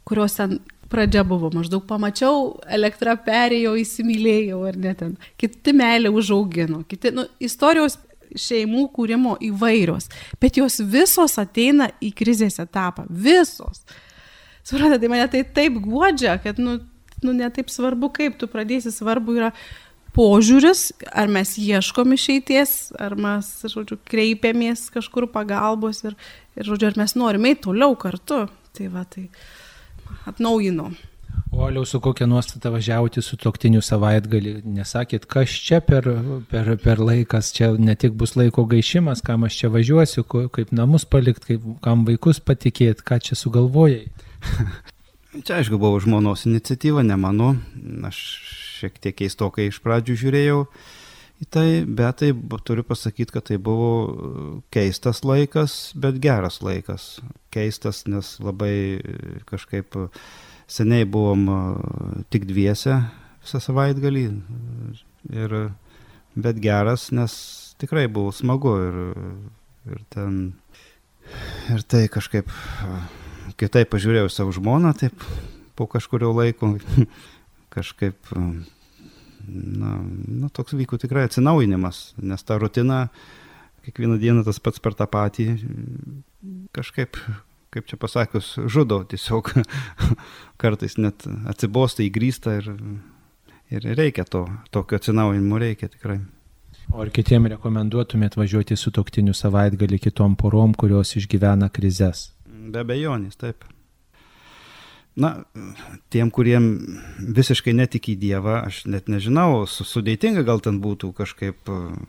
kurios ten pradžia buvo, maždaug pamačiau, elektra perėjau, įsimylėjau, ar ne ten. Kiti meilę užaugino, kiti, nu, istorijos šeimų kūrimo įvairios, bet jos visos ateina į krizės etapą, visos. Suprantate, tai mane tai taip guodžia, kad, nu, nu, ne taip svarbu, kaip tu pradėsi, svarbu yra požiūris, ar mes ieškom išeities, ar mes, žodžiu, kreipiamės kažkur pagalbos ir, ir žodžiu, ar mes norime eiti toliau kartu. Tai va, tai atnaujino. O aliau su kokia nuostata važiavote su tuoktiniu savaitgalį? Nesakėt, kas čia per, per, per laikas, čia ne tik bus laiko gaišimas, kam aš čia važiuosiu, kaip namus palikti, kaip, kam vaikus patikėti, ką čia sugalvojai? Čia aišku buvo žmonos iniciatyva, ne mano. Aš šiek tiek keistokai iš pradžių žiūrėjau į tai, bet tai turiu pasakyti, kad tai buvo keistas laikas, bet geras laikas. Keistas, nes labai kažkaip seniai buvom tik dviese visą savaitgalį, ir, bet geras, nes tikrai buvo smagu ir, ir ten, ir tai kažkaip kitaip pažiūrėjau savo žmoną, taip po kažkurio laiko kažkaip, na, na, toks vyko tikrai atsinaujinimas, nes ta rutina, kiekvieną dieną tas pats per tą patį, kažkaip, kaip čia pasakius, žudo tiesiog, kartais net atsibosta, įgrįsta ir, ir reikia to, tokio atsinaujinimo reikia tikrai. O ar kitiem rekomenduotumėt važiuoti su tuoktiniu savaitgalį kitom porom, kurios išgyvena krizes? Be abejonės, taip. Na, tiem, kuriem visiškai netiki į Dievą, aš net nežinau, sudėtinga gal ten būtų kažkaip.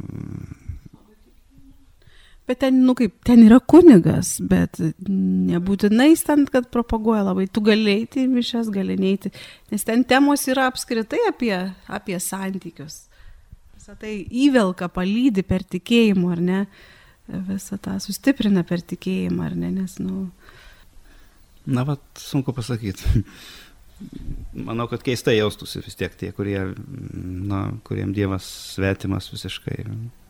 Bet ten, nu kaip, ten yra kunigas, bet nebūtinai jis ten, kad propaguoja labai. Tu gali eiti į mišias, gali neiti, nes ten temos yra apskritai apie, apie santykius. Visą tai įvelka, palydi per tikėjimą, ar ne? Visą tą sustiprina per tikėjimą, ar ne? Nes, nu... Na, vat, sunku pasakyti. Manau, kad keistai jaustųsi vis tiek tie, kurie, na, kuriem Dievas svetimas visiškai.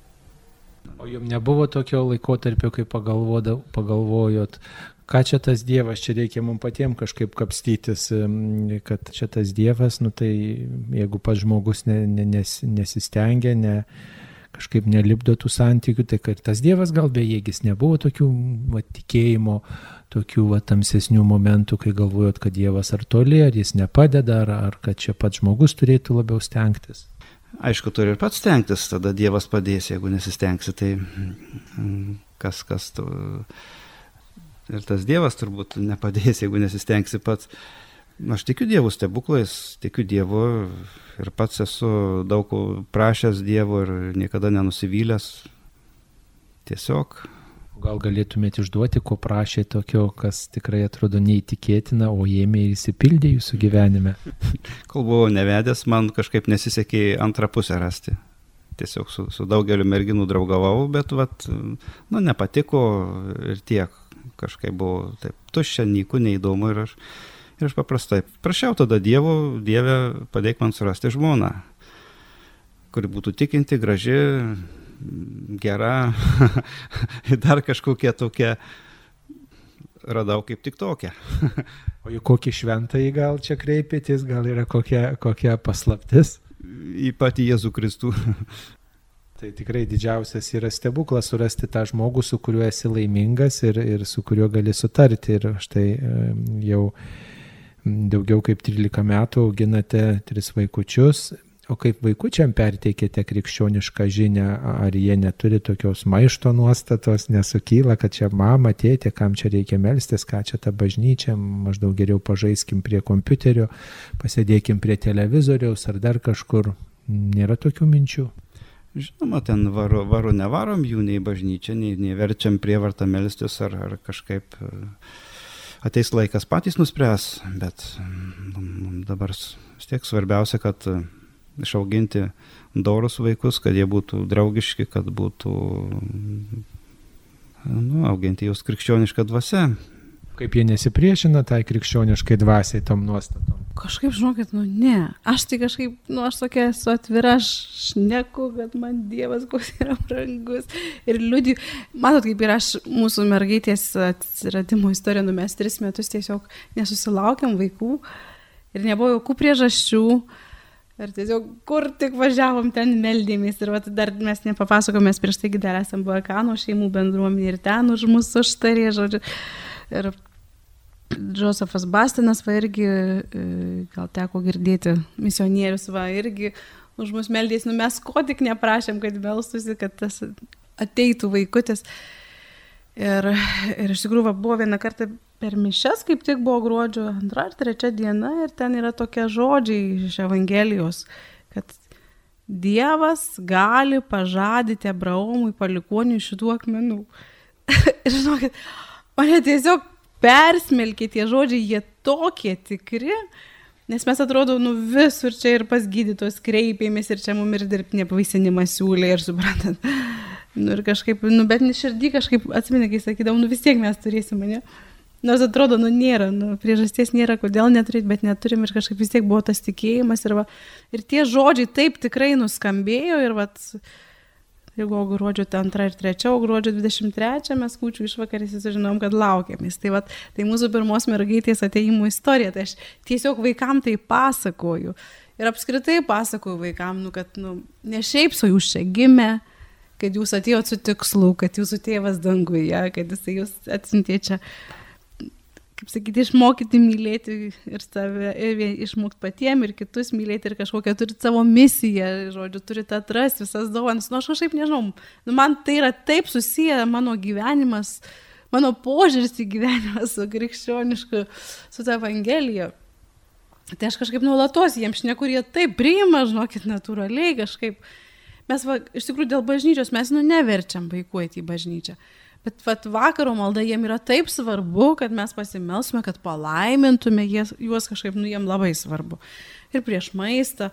O jums nebuvo tokio laikotarpio, kai pagalvojot, ką čia tas Dievas, čia reikia mums patiems kažkaip kapstytis, kad čia tas Dievas, nu tai jeigu pats žmogus ne, ne, nes, nesistengia, ne, kažkaip nelipdo tų santykių, tai kad tas Dievas gal bejėgis, nebuvo tokių va, tikėjimo, tokių va, tamsesnių momentų, kai galvojot, kad Dievas ar toli, ar jis nepadeda, ar, ar kad čia pats žmogus turėtų labiau stengtis. Aišku, turi ir pats stengtis, tada Dievas padės, jeigu nesistengsi, tai kas, kas tu... Ir tas Dievas turbūt nepadės, jeigu nesistengsi pats. Aš tikiu Dievu stebuklais, tikiu Dievu ir pats esu daug prašęs Dievo ir niekada nenusivylęs. Tiesiog. Gal galėtumėte išduoti, ko prašė tokio, kas tikrai atrodo neįtikėtina, o ėmė ir įsipildė jūsų gyvenime? Kol buvau nevedęs, man kažkaip nesisekė antrą pusę rasti. Tiesiog su, su daugeliu merginų draugavau, bet vat, nu, nepatiko ir tiek. Kažkaip buvo taip tuščia, nyku, neįdomu ir aš, ir aš paprastai prašiau tada Dievo, Dieve, padėk man surasti žmoną, kuri būtų tikinti, graži, gera, dar kažkokia tokia, radau kaip tik tokia. O į kokį šventąjį gal čia kreipėtės, gal yra kokia, kokia paslaptis? Į patį Jėzų Kristų. Tai tikrai didžiausias yra stebuklas surasti tą žmogų, su kuriuo esi laimingas ir, ir su kuriuo gali sutarti. Ir štai jau daugiau kaip trylika metų auginate tris vaikučius. O kaip vaikučiam perteikėte krikščionišką žinią, ar jie neturi tokios maišto nuostatos, nesukyla, kad čia mama, tėtė, kam čia reikia melstis, ką čia ta bažnyčia, maždaug geriau pažaiskim prie kompiuterio, pasėdėkim prie televizoriaus ar dar kažkur. Nėra tokių minčių? Žinoma, ten varo, varo nevarom jų nei bažnyčia, nei, nei verčiam prievartą melstis ar, ar kažkaip ateis laikas patys nuspręs, bet dabar vis tiek svarbiausia, kad išauginti dorus vaikus, kad jie būtų draugiški, kad būtų, nu, auginti jūs krikščionišką dvasią. Kaip jie nesipriešina tai krikščioniškai dvasiai tom nuostatom? Kažkaip, žinokit, nu ne. Aš tai kažkaip, nu aš tokia esu atvira, aš šneku, kad man Dievas koks yra brangus. Ir liudiju, matot, kaip ir aš, mūsų mergaitės atsiradimo istorija, nu mes tris metus tiesiog nesusilaukėm vaikų ir nebuvo jokių priežasčių. Ir tiesiog kur tik važiavom, ten meldėmės. Ir vat, dar mes nepapasakomės, prieš taigi dar esam buvę Kano šeimų bendruomenė ir ten už mūsų užtarė, žodžiu. Ir Džozefas Bastinas, va irgi, gal teko girdėti, misionierius, va irgi už mus meldės, nu mes ko tik neprašėm, kad melstųsi, kad tas ateitų vaikutis. Ir, ir iš tikrųjų va, buvo vieną kartą per mišias, kaip tik buvo gruodžio antra ar trečia diena, ir ten yra tokie žodžiai iš Evangelijos, kad Dievas gali pažadyti Abraomui palikuonių iš šitų akmenų. Ir žinokit, mane tiesiog persmelkė tie žodžiai, jie tokie tikri, nes mes atrodo, nu visur čia ir pas gydytojus kreipėmės ir čia mum ir dirbtinė pavaisinimą siūlė ir suprantat. Nu ir kažkaip, nu bet širdį kažkaip atsimenu, kai sakydavau, nu vis tiek mes turėsim, ne? Nors atrodo, nu nėra, nu priežasties nėra, kodėl neturėt, bet neturim ir kažkaip vis tiek buvo tas tikėjimas ir va, ir tie žodžiai taip tikrai nuskambėjo ir va, jeigu gruodžio antra ir trečia, o gruodžio dvidešimt trečią mes kūčių išvakarėse sužinom, kad laukiamės. Tai, vat, tai mūsų pirmos mergaitės ateimų istorija. Tai aš tiesiog vaikam tai pasakoju. Ir apskritai pasakoju vaikam, nu, kad nu, ne šiaip so jūs čia gimė, kad jūs atėjot su tikslu, kad jūsų tėvas danguje, kad jisai jūs atsintė čia, kaip sakyti, išmokyti mylėti ir save, ir išmokti patiem, ir kitus mylėti, ir kažkokią turite savo misiją, žodžiu, turite atrasti visas dovanas. Nu, aš kažkaip nežinau, nu, man tai yra taip susiję mano gyvenimas, mano požiūris į gyvenimą su krikščionišku, su ta Evangelija. Tai aš kažkaip nuolatos jiems šneku, kurie taip priima, žinokit, natūraliai kažkaip. Mes, va, iš tikrųjų, dėl bažnyčios mes, nu, neverčiam vaikų eiti į bažnyčią. Bet vat, vakaro malda jiem yra taip svarbu, kad mes pasimelsume, kad palaimintume jas, juos kažkaip, nu, jiem labai svarbu. Ir prieš maistą,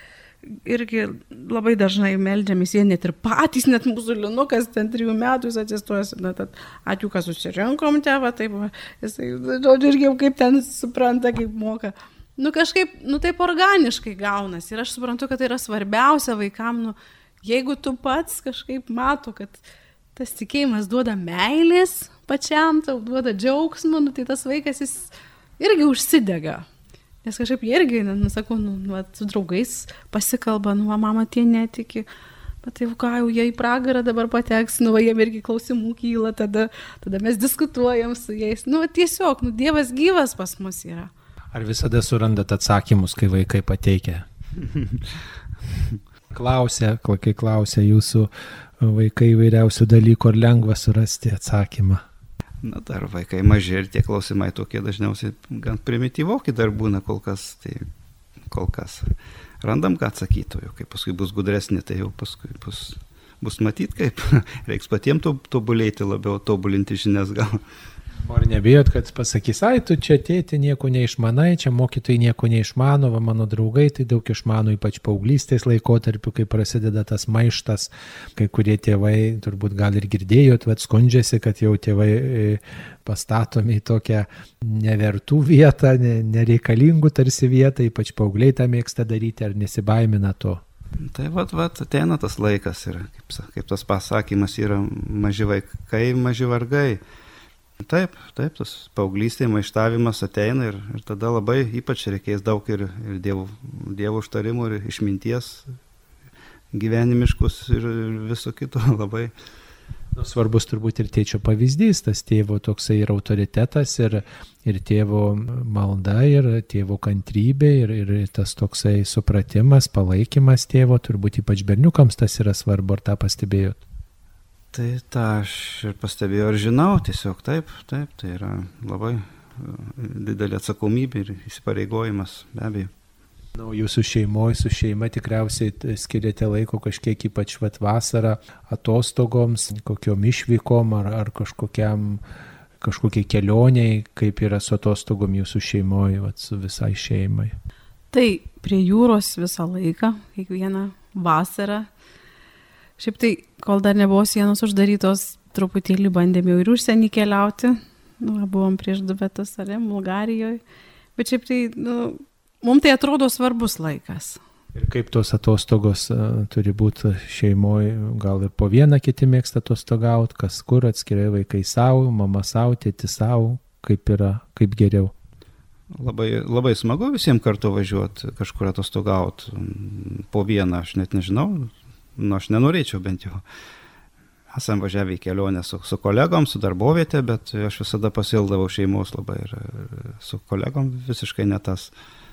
irgi labai dažnai meldžiamės, jie net ir patys, net mūsų linukas, ten trijų metų jis atsistojas, na, tad ačiū, kad susirinkom tėvą, taip, va, jisai, žodžiu, irgi kaip ten supranta, kaip moka. Nu, kažkaip, nu, taip organiškai gaunas. Ir aš suprantu, kad tai yra svarbiausia vaikam, nu, jeigu tu pats kažkaip mato, kad tas tikėjimas duoda meilės pačiam, tau duoda džiaugsmą, nu, tai tas vaikas jis irgi užsidega. Nes kažkaip jie irgi, nu, sakau, nu, nu, su draugais pasikalba, nu, va, mama tie netiki, bet tai ką, jau jie į pragarą dabar pateks, nu, va, jiem irgi klausimų kyla, tada, tada mes diskutuojam su jais. Nu, tiesiog, nu, Dievas gyvas pas mus yra. Ar visada surandat atsakymus, kai vaikai pateikia? Klausia, kai klausia jūsų vaikai įvairiausių dalykų, ar lengva surasti atsakymą? Na, dar vaikai maži ir tie klausimai tokie dažniausiai gan primityvoki dar būna kol kas, tai kol kas randam, ką atsakytų, kai paskui bus gudresnė, tai jau paskui bus, bus matyt, kaip reiks patiems tobulėti labiau, tobulinti žinias gal. Ar nebijot, kad pasakys, ai, tu čia tėti nieko neišmanai, čia mokytojai nieko neišmano, va mano draugai tai daug išmano, ypač paauglystės laikotarpiu, kai prasideda tas maištas, kai kurie tėvai, turbūt gal ir girdėjot, va skundžiasi, kad jau tėvai pastatomi į tokią nevertų vietą, nereikalingų tarsi vietą, ypač paaugliai tą mėgsta daryti, ar nesibaimina to? Tai vat, vat, ateina tas laikas ir, kaip, kaip tas pasakymas yra, maži vaikai, maži vargai. Taip, taip, tas paauglystėje maištavimas ateina ir, ir tada labai ypač reikės daug ir, ir dievo, dievo užtarimų ir išminties gyvenimiškus ir viso kito labai. Nu, svarbus turbūt ir tėčio pavyzdys, tas tėvo toksai ir autoritetas, ir, ir tėvo malda, ir tėvo kantrybė, ir, ir tas toksai supratimas, palaikymas tėvo, turbūt ypač berniukams tas yra svarbu, ar tą pastebėjot? Tai tą aš ir pastebėjau ir žinau, tiesiog taip, taip, tai yra labai didelė atsakomybė ir įsipareigojimas, be abejo. Nu, jūsų šeimoje, su šeima tikriausiai skiriate laiko kažkiek ypač vat vasarą atostogoms, kokiom išvykom ar, ar kažkokiam, kažkokiai kelioniai, kaip yra su atostogom jūsų šeimoje, vat, su visai šeimai. Tai prie jūros visą laiką, kiekvieną vasarą. Šiaip tai, kol dar nebuvo sienos uždarytos, truputėlį bandėme ir užsienį keliauti, Nu, buvom prieš du metus, ar ne, Bulgarijoje. Bet šiaip tai, nu, mums tai atrodo svarbus laikas. Ir kaip tos atostogos uh, turi būti šeimoje, gal ir po vieną kiti mėgsta atostogauti, kas kur atskirai vaikai savo, mama savo, tėti savo, kaip yra, kaip geriau. Labai, labai smagu visiems kartu važiuoti, kažkur atostogauti. Po vieną aš net nežinau, nu aš nenorėčiau bent jau. Esam važiavę į kelionę su, su kolegom, su darbovietė, bet aš visada pasildavau šeimos labai ir su kolegom visiškai ne tas.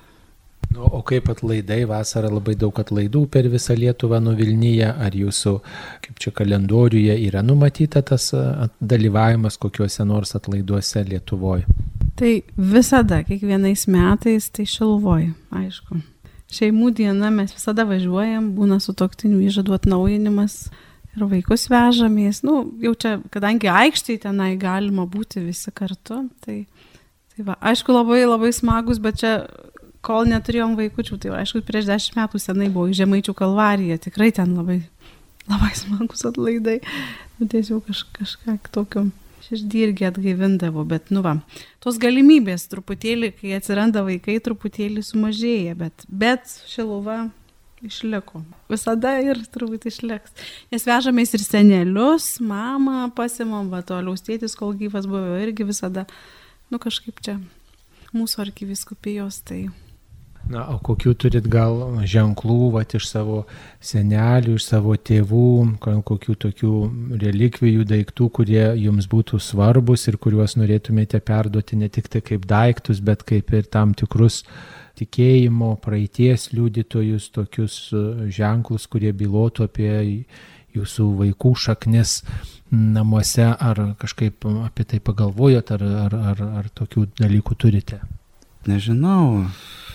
Nu, o kaip atlaidai, vasarą labai daug atlaidų per visą Lietuvą nuvilnyje, ar jūsų, kaip čia kalendoriuje, yra numatyta tas dalyvavimas kokiuose nors atlaiduose Lietuvoje? Tai visada, kiekvienais metais, tai Šiluvoj, aišku. Šeimų diena mes visada važiuojam, būna sutuoktinių įžadų atnaujinimas ir vaikus vežamės. Nu, jau čia, kadangi aikštėje tenai galima būti visi kartu, tai, tai va, aišku, labai labai smagus, bet čia kol neturėjom vaikučių, tai aišku, prieš dešimt metų senai buvo į Žemaičių Kalvariją, tikrai ten labai, labai smagus atlaidai, nu tiesiog kaž, kažką tokio širdį irgi atgaivindavo, bet nu va, tos galimybės truputėlį, kai atsiranda vaikai, truputėlį sumažėja, bet, bet Šiluva išliko, visada ir turbūt išliks, nes vežamės ir senelius, mamą pasimam, va toliau tėtis, kol gyvas buvo, irgi visada, nu kažkaip čia mūsų arkivyskupijos, tai... Na, o kokių turit gal ženklų, vat, iš savo senelių, iš savo tėvų, kokių tokių relikvijų, daiktų, kurie jums būtų svarbus ir kuriuos norėtumėte perduoti ne tik tai kaip daiktus, bet kaip ir tam tikrus tikėjimo, praeities liudytojus, tokius ženklus, kurie bylotų apie jūsų vaikų šaknis namuose, ar kažkaip apie tai pagalvojot, ar, ar, ar, ar tokių dalykų turite? Nežinau.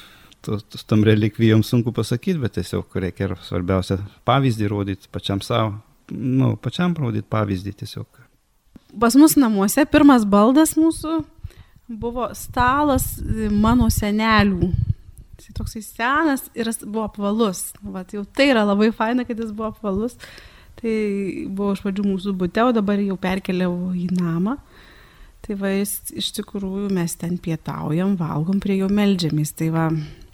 Tam relikvijom sunku pasakyti, bet tiesiog reikia ir svarbiausia pavyzdį rodyti pačiam savo, nu, pačiam rodyti pavyzdį tiesiog. Pas mus namuose pirmas baldas mūsų buvo stalas mano senelių. Jis toksai senas ir jis buvo apvalus. Vat, jau tai yra labai faina, kad jis buvo apvalus. Tai buvo iš pradžių mūsų bute, o dabar jau perkeliau į namą. Tai va, jis, iš tikrųjų mes ten pietaujam, valgom, prie jo meldžiamės. Tai va,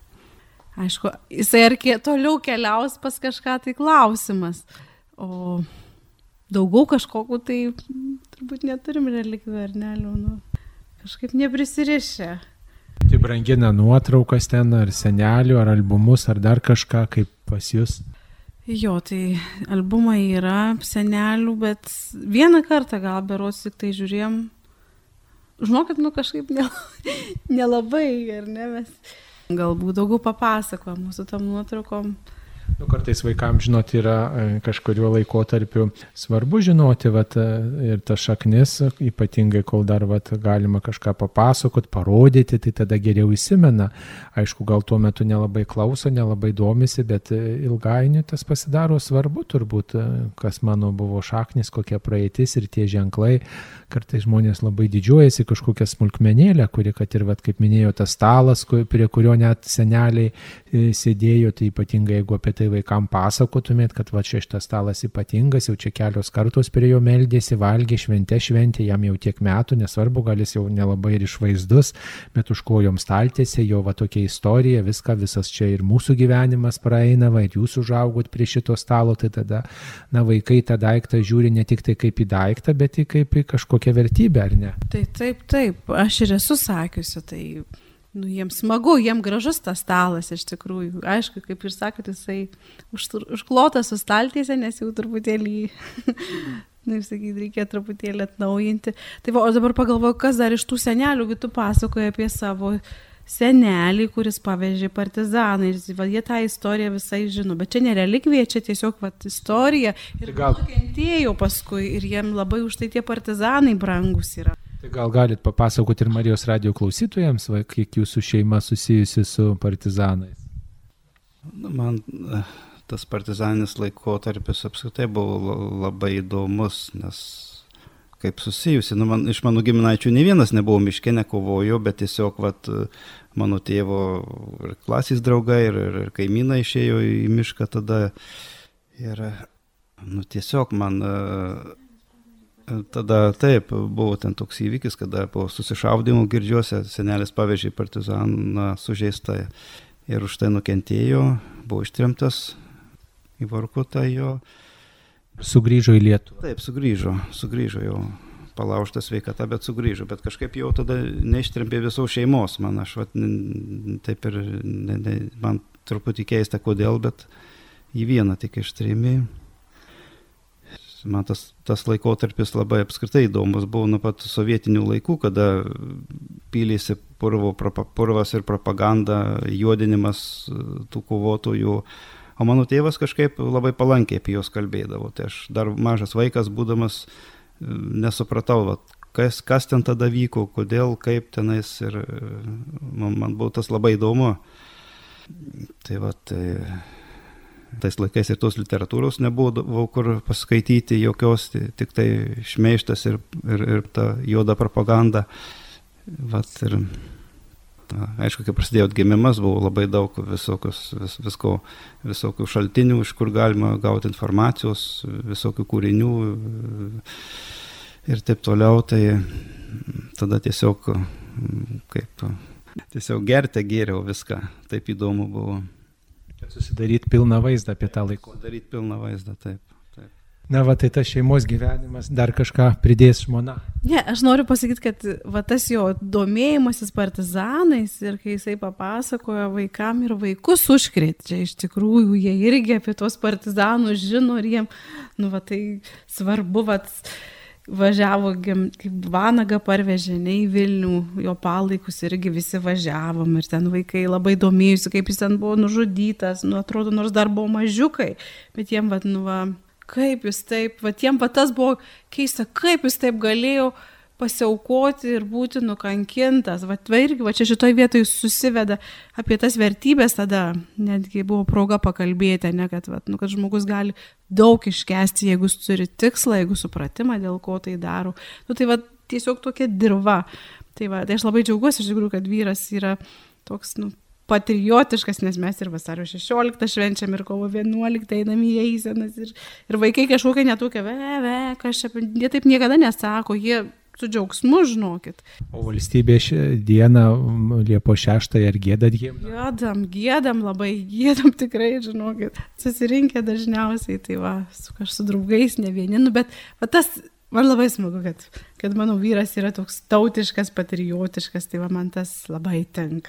aišku, jisai ar toliau keliaus pas kažką, tai klausimas. O daugiau kažkokiu tai turbūt neturim relikvijų ar ne, nu, kažkaip neprisirišę. Tai brangina nuotraukas ten, ar senelių, ar albumus, ar dar kažką, kaip pas jūs? Jo, tai albumai yra senelių, bet vieną kartą gal berods tik tai žiūrėjom. Žinokit, nu kažkaip nelabai, ar ne, mes galbūt daugiau papasakojam mūsų tam nuotraukom. Nu, kartais vaikams, žinot, yra kažkuriuo laikotarpiu svarbu žinoti, vat, ir ta šaknis, ypatingai kol dar vat, galima kažką papasakot, parodyti, tai tada geriau įsimena. Aišku, gal tuo metu nelabai klauso, nelabai domisi, bet ilgainiui tas pasidaro svarbu turbūt, kas mano buvo šaknis, kokia praeitis ir tie ženklai. Kartais žmonės labai didžiuojasi kažkokią smulkmenėlę, kuri, kad ir, vat, kaip minėjo, tas stalas, prie kurio net seneliai sėdėjo, tai ypatingai jeigu apie tai vaikams pasakotumėt, kad va čia šitas stalas ypatingas, jau čia kelios kartos prie jo meldėsi, valgė, šventė, šventė, jam jau tiek metų, nesvarbu, gal jis jau nelabai ir išvaizdus, bet už kojom staltėse, jo va tokia istorija, viską, visas čia ir mūsų gyvenimas praeina, va ir jūs užaugot prie šito stalo, tai tada, na, vaikai tą daiktą žiūri ne tik tai kaip į daiktą, bet į kaip į kažkokią vertybę, ar ne? Tai taip, taip, aš ir esu sakiusi, tai... Nu, jiems smagu, jiems gražus tas stalas iš tikrųjų. Aišku, kaip ir sakot, jisai už, užklotas su staltiese, nes jau truputėlį, nu, sakyti, reikia truputėlį atnaujinti. Tai va, o dabar pagalvoju, kas dar iš tų senelių, tu pasakoji apie savo senelį, kuris pavežė partizaną. Ir va, jie tą istoriją visai žino, bet čia ne relikvija, čia tiesiog va, istorija. Ir gal kentėjo paskui ir jiem labai už tai tie partizanai brangus yra. Tai gal galit papasakoti ir Marijos radijo klausytojams, va, kiek jūsų šeima susijusi su partizanais? Man tas partizaninis laikotarpis apskritai buvo labai įdomus, nes kaip susijusi, nu, man, iš mano giminaičių ne vienas nebuvo miške, nekovojo, bet tiesiog vat, mano tėvo ir klasės draugai ir, ir, ir kaimynai išėjo į mišką tada. Ir nu, tiesiog man... Tada taip, buvo ten toks įvykis, kada po susišaudimų Girdžiuose senelis pavežė partizaną sužeistą ir už tai nukentėjo, buvo ištremtas į Vorkutą jo. Sugrįžo į Lietuvą. Taip, sugrįžo, sugrįžo jau. Palaužta sveikata, bet sugrįžo, bet kažkaip jau tada neištrempė visos šeimos, man aš vat, taip ir ne, ne, man truputį keista kodėl, bet į vieną tik ištrėmė. Man tas, tas laikotarpis labai apskritai įdomus buvo nuo pat sovietinių laikų, kada pylėsi purvo, purvas ir propaganda, juodinimas tų kovotojų, o mano tėvas kažkaip labai palankiai apie juos kalbėdavo, tai aš dar mažas vaikas būdamas nesupratau, vat, kas, kas ten tada vyko, kodėl, kaip tenais ir man, man buvo tas labai įdomu. Tai va, tai, tais laikais ir tos literatūros nebuvo kur paskaityti jokios, tik tai šmeižtas ir, ir, ir ta juoda propaganda. Vat, ir, ta, aišku, kai prasidėjo atgimimas, buvo labai daug visokios, vis, visko, visokių šaltinių, iš kur galima gauti informacijos, visokių kūrinių ir taip toliau, tai tada tiesiog kaip tiesiog gerti gėriau viską, taip įdomu buvo. Susidaryti pilną vaizdą apie tą laiką. Susidaryti pilną vaizdą, taip, taip. Na, va, tai tas šeimos gyvenimas, dar kažką pridės žmona. Ne, aš noriu pasakyti, kad va, tas jo domėjimasis partizanais ir kai jisai papasakojo vaikam ir vaikus užkrėtė, čia iš tikrųjų jie irgi apie tos partizanus žino ir jiem, nu, va, tai svarbu, va, važiavo, kaip vanagą parvežė, ne į Vilnių, jo palaikus irgi visi važiavom ir ten vaikai labai domėjusi, kaip jis ten buvo nužudytas, nu atrodo, nors dar buvo mažiukai, bet jiem, va, nu, va, kaip jis taip, va, jiem va, tas buvo keista, kaip jis taip galėjo pasiaukoti ir būti nukankintas, va, va irgi, va, čia šitoj vietoj susiveda apie tas vertybės, tada netgi buvo proga pakalbėti, ne, kad, va, nu, kad žmogus gali daug iškesti, jeigu jis turi tikslą, jeigu supratimą, dėl ko tai daro. Nu, tai va, tiesiog tokia dirva. Tai va, tai aš labai džiaugiuosi, iš tikrųjų, kad vyras yra toks, nu, patriotiškas, nes mes ir vasario šešioliktą švenčiam ir kovo vienuoliktą einam į eisenas ir, ir vaikai kažkokia netokia, ve, ve, kas čia, jie taip niekada nesako, jie su džiaugsmu, žinokit. O valstybė dieną Liepos šeštąją ar gėdat jiem? Gėdam, gėdam, labai gėdam tikrai, žinokit. Susirinkę dažniausiai, tai va, su, su draugais ne vieni, nu, bet va, tas man labai smagu, kad, kad mano vyras yra toks tautiškas, patriotiškas, tai va, man tas labai tinka.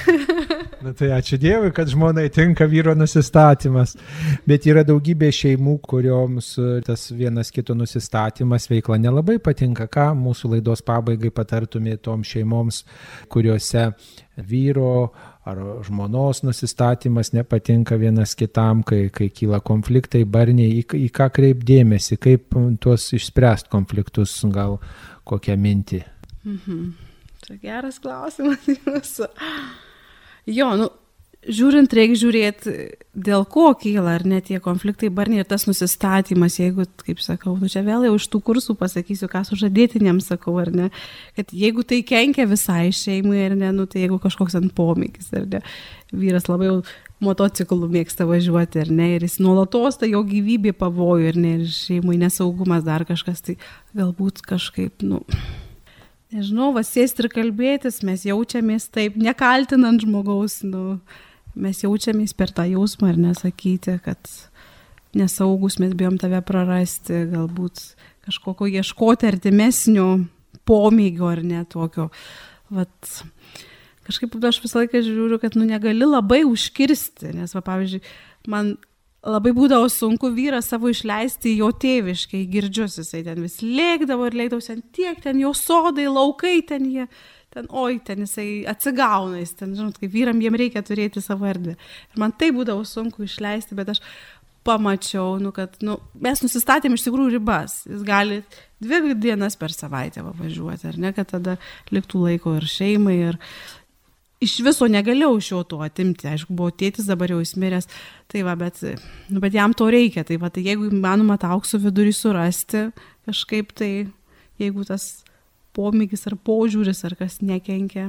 Na tai ačiū Dievui, kad žmonai tinka vyro nusistatymas, bet yra daugybė šeimų, kurioms tas vienas kito nusistatymas veikla nelabai patinka. Ką mūsų laidos pabaigai patartumėte toms šeimoms, kuriuose vyro ar žmonos nusistatymas nepatinka vienas kitam, kai, kai kyla konfliktai, barniai, į, į ką kreipdėmėsi, kaip tuos išspręsti konfliktus, gal kokią mintį? Mhm. Tai geras klausimas jūsų. Jo, nu, žiūrint, reikia žiūrėti, dėl ko kyla, ar ne tie konfliktai barniai ir tas nusistatymas, jeigu, kaip sakau, nu čia vėl jau iš tų kursų pasakysiu, ką sužadėtiniams sakau, ar ne, kad jeigu tai kenkia visai šeimai, ar ne, nu tai jeigu kažkoks ant pomėgis, ar ne, vyras labai jau motociklų mėgsta važiuoti, ar ne, ir jis nuolatos, tai jo gyvybė pavojų, ar ne, ir šeimai nesaugumas, dar kažkas, tai galbūt kažkaip, nu... Nežinau, va, sėsti ir kalbėtis, mes jaučiamės taip, nekaltinant žmogaus, nu, mes jaučiamės per tą jausmą ir nesakyti, kad nesaugus, mes bijom tave prarasti, galbūt kažkokio ieškoti artimesnio pomėgio ar ne tokio. Vat, kažkaip aš visą laiką žiūriu, kad nu, negali labai užkirsti, nes, va, pavyzdžiui, man labai būdavo sunku vyrą savo išleisti jo tėviškai, Girdžius, jisai ten vis lėkdavo ir lėkdavo ten tiek, ten jo sodai, laukai, ten jie, ten oi, ten jisai atsigauna, jis ten, žinot, kaip vyram jiem reikia turėti savo erdvę. Ir man tai būdavo sunku išleisti, bet aš pamačiau, nu, kad nu, mes nusistatėm iš tikrųjų ribas. Jis gali dvi dienas per savaitę važiuoti, ar ne, kad tada liktų laiko ir šeimai, ir iš viso negalėjau iš jo to atimti. Aišku, buvo tėtis, dabar jau jis miręs, tai va, bet, nu, bet jam to reikia. Tai va, tai jeigu manoma tą aukso vidurį surasti, kažkaip tai, jeigu tas pomėgis ar požiūris ar kas nekenkia.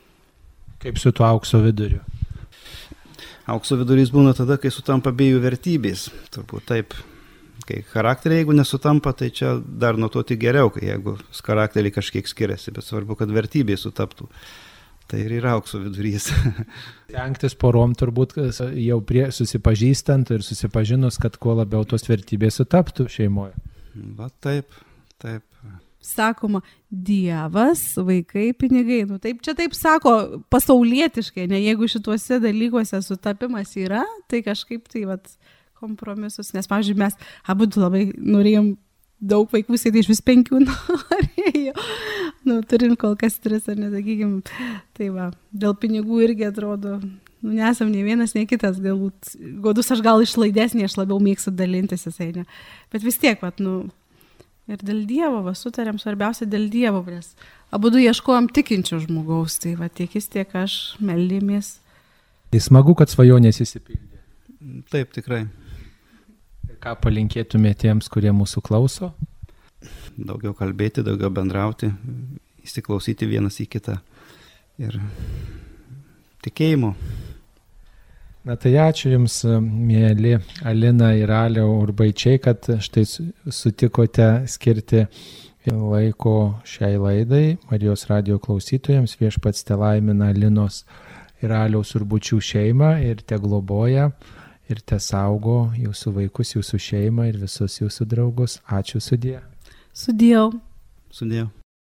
Kaip su tuo aukso viduriu? Aukso vidurys būna tada, kai sutampa abiejų vertybės. Turbūt taip. Kai charakteriai, jeigu nesutampa, tai čia dar nuo to tik geriau, kai jeigu charakteriai kažkiek skiriasi, bet svarbu, kad vertybė sutaptų. Tai ir yra aukso vidurys. Stengtis porom turbūt jau prie, susipažįstant ir susipažinus, kad kuo labiau tos vertybės sutaptų šeimoje. Va taip, taip. Sakoma, Dievas, vaikai, pinigai. Nu, taip, čia taip sako pasaulietiškai, ne, jeigu šituose dalykuose sutapimas yra, tai kažkaip tai vat, kompromisus, nes, pavyzdžiui, mes abu labai norėjom daug vaikų, tai iš vis penkių norėjau. Nu, turim kol kas tris, ar nesakykim. Tai va, dėl pinigų irgi atrodo, nu, nesam nei vienas, nei kitas, galbūt. Godus aš gal išlaidesnė, aš labiau mėgstu dalintis, jisai, ne. Bet vis tiek, vat, nu, ir dėl Dievo, va, sutarėm svarbiausia dėl Dievo, nes abudu ieškojom tikinčių žmogaus, tai va, tiek jis, tiek aš meldėmės. Tai smagu, kad svajonės įsipildė. Taip, tikrai. Ir ką palinkėtumėte tiems, kurie mūsų klauso? Daugiau kalbėti, daugiau bendrauti, įsiklausyti vienas į kitą ir tikėjimo. Na tai ačiū Jums, mėly Alina ir Alio Urbaičiai, kad štai sutikote skirti laiko šiai laidai Marijos radijo klausytojams. Viešpats telaimina Alinos ir Aliaus Urbučių šeimą ir te globoja ir te saugo jūsų vaikus, jūsų šeimą ir visus jūsų draugus. Ačiū, sudie. Sudėjau. Sudėjau.